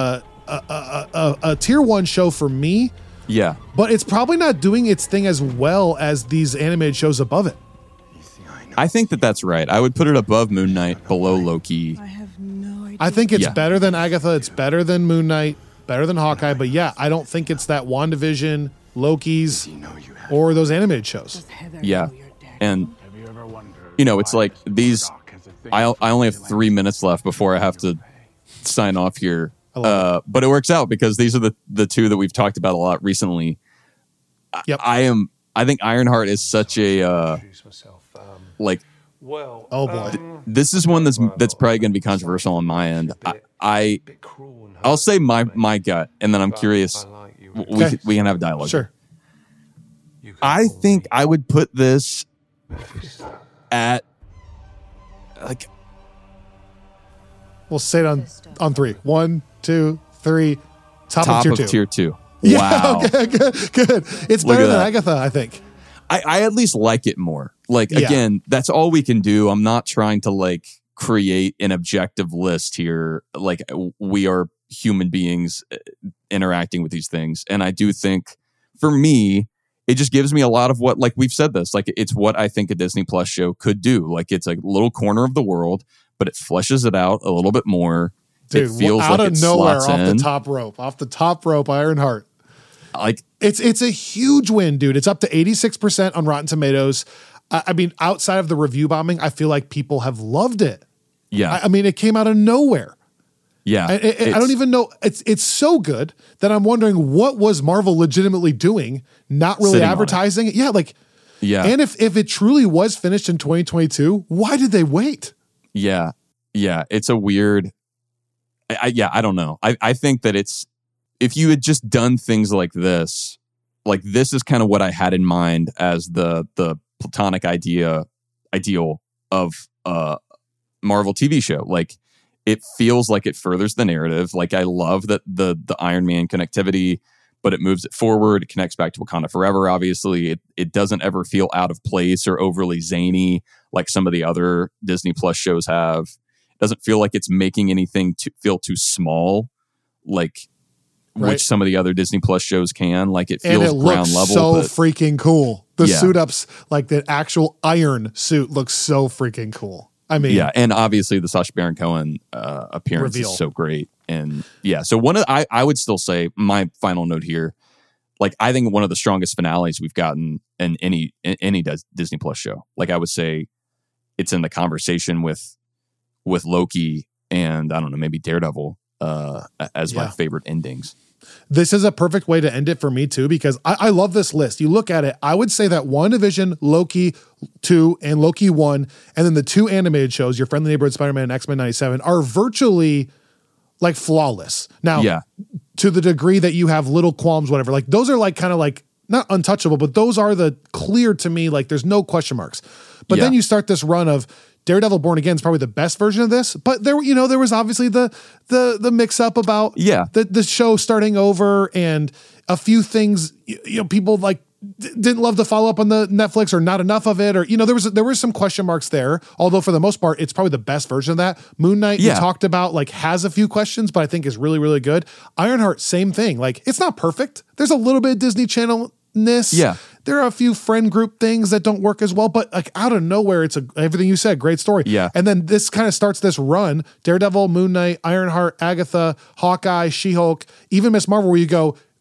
A tier 1 show for me.
Yeah.
But it's probably not doing its thing as well as these animated shows above it.
I think that's right. I would put it above Moon Knight, below Loki.
I have no idea.
I think it's better than Agatha. It's better than Moon Knight, better than Hawkeye. But yeah, I don't think it's that WandaVision, Loki's, or those animated shows.
Yeah. And, you know, it's like these, I only have 3 minutes left before I have to sign off here. But it works out because these are the two that we've talked about a lot recently.
Yep.
I think Ironheart is such a like.
Well,
oh boy,
this is one that's probably going to be controversial on my end. I'll say my gut, and then I'm curious. We can have a dialogue.
Sure.
I think I would put this at like.
We'll say it on 3. 1, 2, 3. Top of
tier 2.
Yeah,
Wow.
Okay, good. It's better than Agatha, I think.
I at least like it more. Like, again, that's all we can do. I'm not trying to like create an objective list here. Like we are human beings interacting with these things. And I do think for me, it just gives me a lot of what, like we've said this, like it's what I think a Disney Plus show could do. Like it's a little corner of the world, but it fleshes it out a little bit more.
Dude,
it feels
out
like
of
it
nowhere,
slots in.
off the top rope, Ironheart.
Like
it's a huge win, dude. It's up to 86% on Rotten Tomatoes. I mean, outside of the review bombing, I feel like people have loved it.
Yeah.
I mean, it came out of nowhere.
Yeah.
I don't even know. It's so good that I'm wondering what was Marvel legitimately doing, not really
Sitting on
advertising it. Yeah, like,
yeah.
And if it truly was finished in 2022, why did they wait?
Yeah. Yeah. It's a weird, I don't know. I think that if you had just done things like this is kind of what I had in mind as the platonic ideal of Marvel TV show. Like it feels like it furthers the narrative. Like I love that the Iron Man connectivity, but it moves it forward. It connects back to Wakanda Forever. Obviously, it doesn't ever feel out of place or overly zany like some of the other Disney Plus shows have. It doesn't feel like it's making anything feel too small, like which some of the other Disney Plus shows can. Like it feels ground level.
So freaking cool. The suit ups, like the actual iron suit, looks so freaking cool. I mean,
yeah, and obviously the Sacha Baron Cohen appearance is so great, and so I would still say my final note here, like I think one of the strongest finales we've gotten in any Disney Plus show. Like I would say, it's in the conversation with Loki and I don't know, maybe Daredevil as my favorite endings.
This is a perfect way to end it for me too, because I love this list. You look at it, I would say that WandaVision, Loki 2, and Loki 1, and then the 2 animated shows, Your Friendly Neighborhood Spider-Man and X-Men 97, are virtually like flawless. Now, to the degree that you have little qualms, whatever, like those are like kind of like not untouchable, but those are the clear to me, like there's no question marks. But then you start this run of Daredevil Born Again is probably the best version of this, but there was obviously the mix up about the show starting over and a few things, people like didn't love the follow up on the Netflix or not enough of it, or, there were some question marks there, although for the most part, it's probably the best version of that. Moon Knight, we talked about, like has a few questions, but I think is really, really good. Ironheart, same thing. Like it's not perfect. There's a little bit of Disney Channel-ness.
Yeah.
There are a few friend group things that don't work as well, but like out of nowhere, it's everything you said, great story.
Yeah.
And then this kind of starts this run, Daredevil, Moon Knight, Ironheart, Agatha, Hawkeye, She-Hulk, even Miss Marvel, where you go,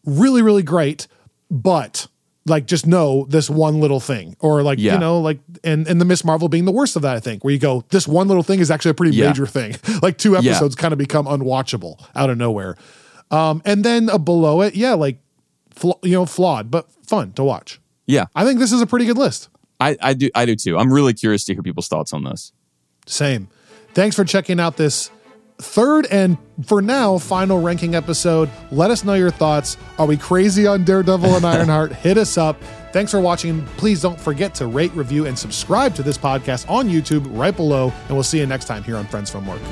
really, really great, but like just know this one little thing, or like, you know, like, and the Miss Marvel being the worst of that, I think, where you go, this one little thing is actually a pretty major thing. Like 2 episodes kind of become unwatchable out of nowhere. And then below it, like, flawed, but fun to watch. Yeah. I think this is a pretty good list.
I do too. I'm really curious to hear people's thoughts on this.
Same. Thanks for checking out this third and for now final ranking episode. Let us know your thoughts. Are we crazy on Daredevil and Ironheart? Hit us up. Thanks for watching. Please don't forget to rate, review, and subscribe to this podcast on YouTube right below. And we'll see you next time here on Friends from Work.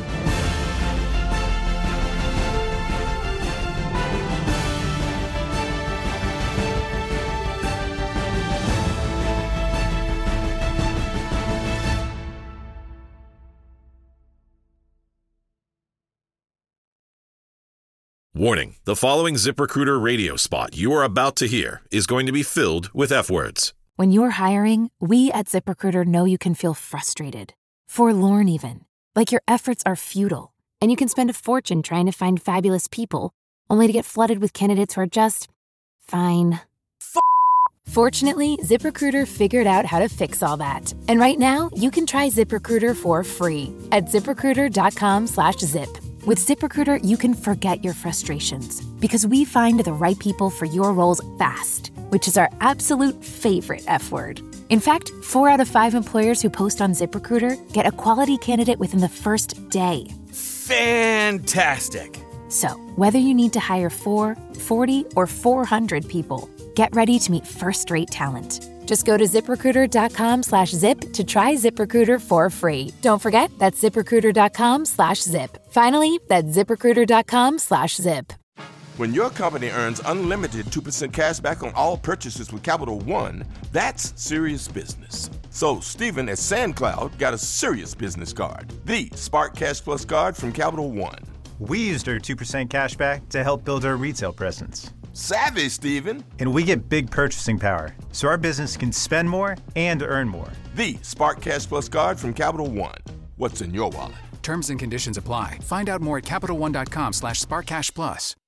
Warning, the following ZipRecruiter radio spot you are about to hear is going to be filled with F-words.
When you're hiring, we at ZipRecruiter know you can feel frustrated, forlorn even, like your efforts are futile, and you can spend a fortune trying to find fabulous people, only to get flooded with candidates who are just fine. Fortunately, ZipRecruiter figured out how to fix all that. And right now, you can try ZipRecruiter for free at ZipRecruiter.com/zip. With ZipRecruiter, you can forget your frustrations because we find the right people for your roles fast, which is our absolute favorite F word. In fact, 4 out of 5 employers who post on ZipRecruiter get a quality candidate within the first day.
Fantastic.
So, whether you need to hire 4, 40, or 400 people, get ready to meet first-rate talent. Just go to ZipRecruiter.com/zip to try ZipRecruiter for free. Don't forget, that's ZipRecruiter.com/zip. Finally, that's ZipRecruiter.com/zip.
When your company earns unlimited 2% cash back on all purchases with Capital One, that's serious business. So Steven at SandCloud got a serious business card, the Spark Cash Plus card from Capital One.
We used our 2% cash back to help build our retail presence.
Savvy, Steven.
And we get big purchasing power, so our business can spend more and earn more.
The Spark Cash Plus card from Capital One. What's in your wallet?
Terms and conditions apply. Find out more at CapitalOne.com/SparkCashPlus.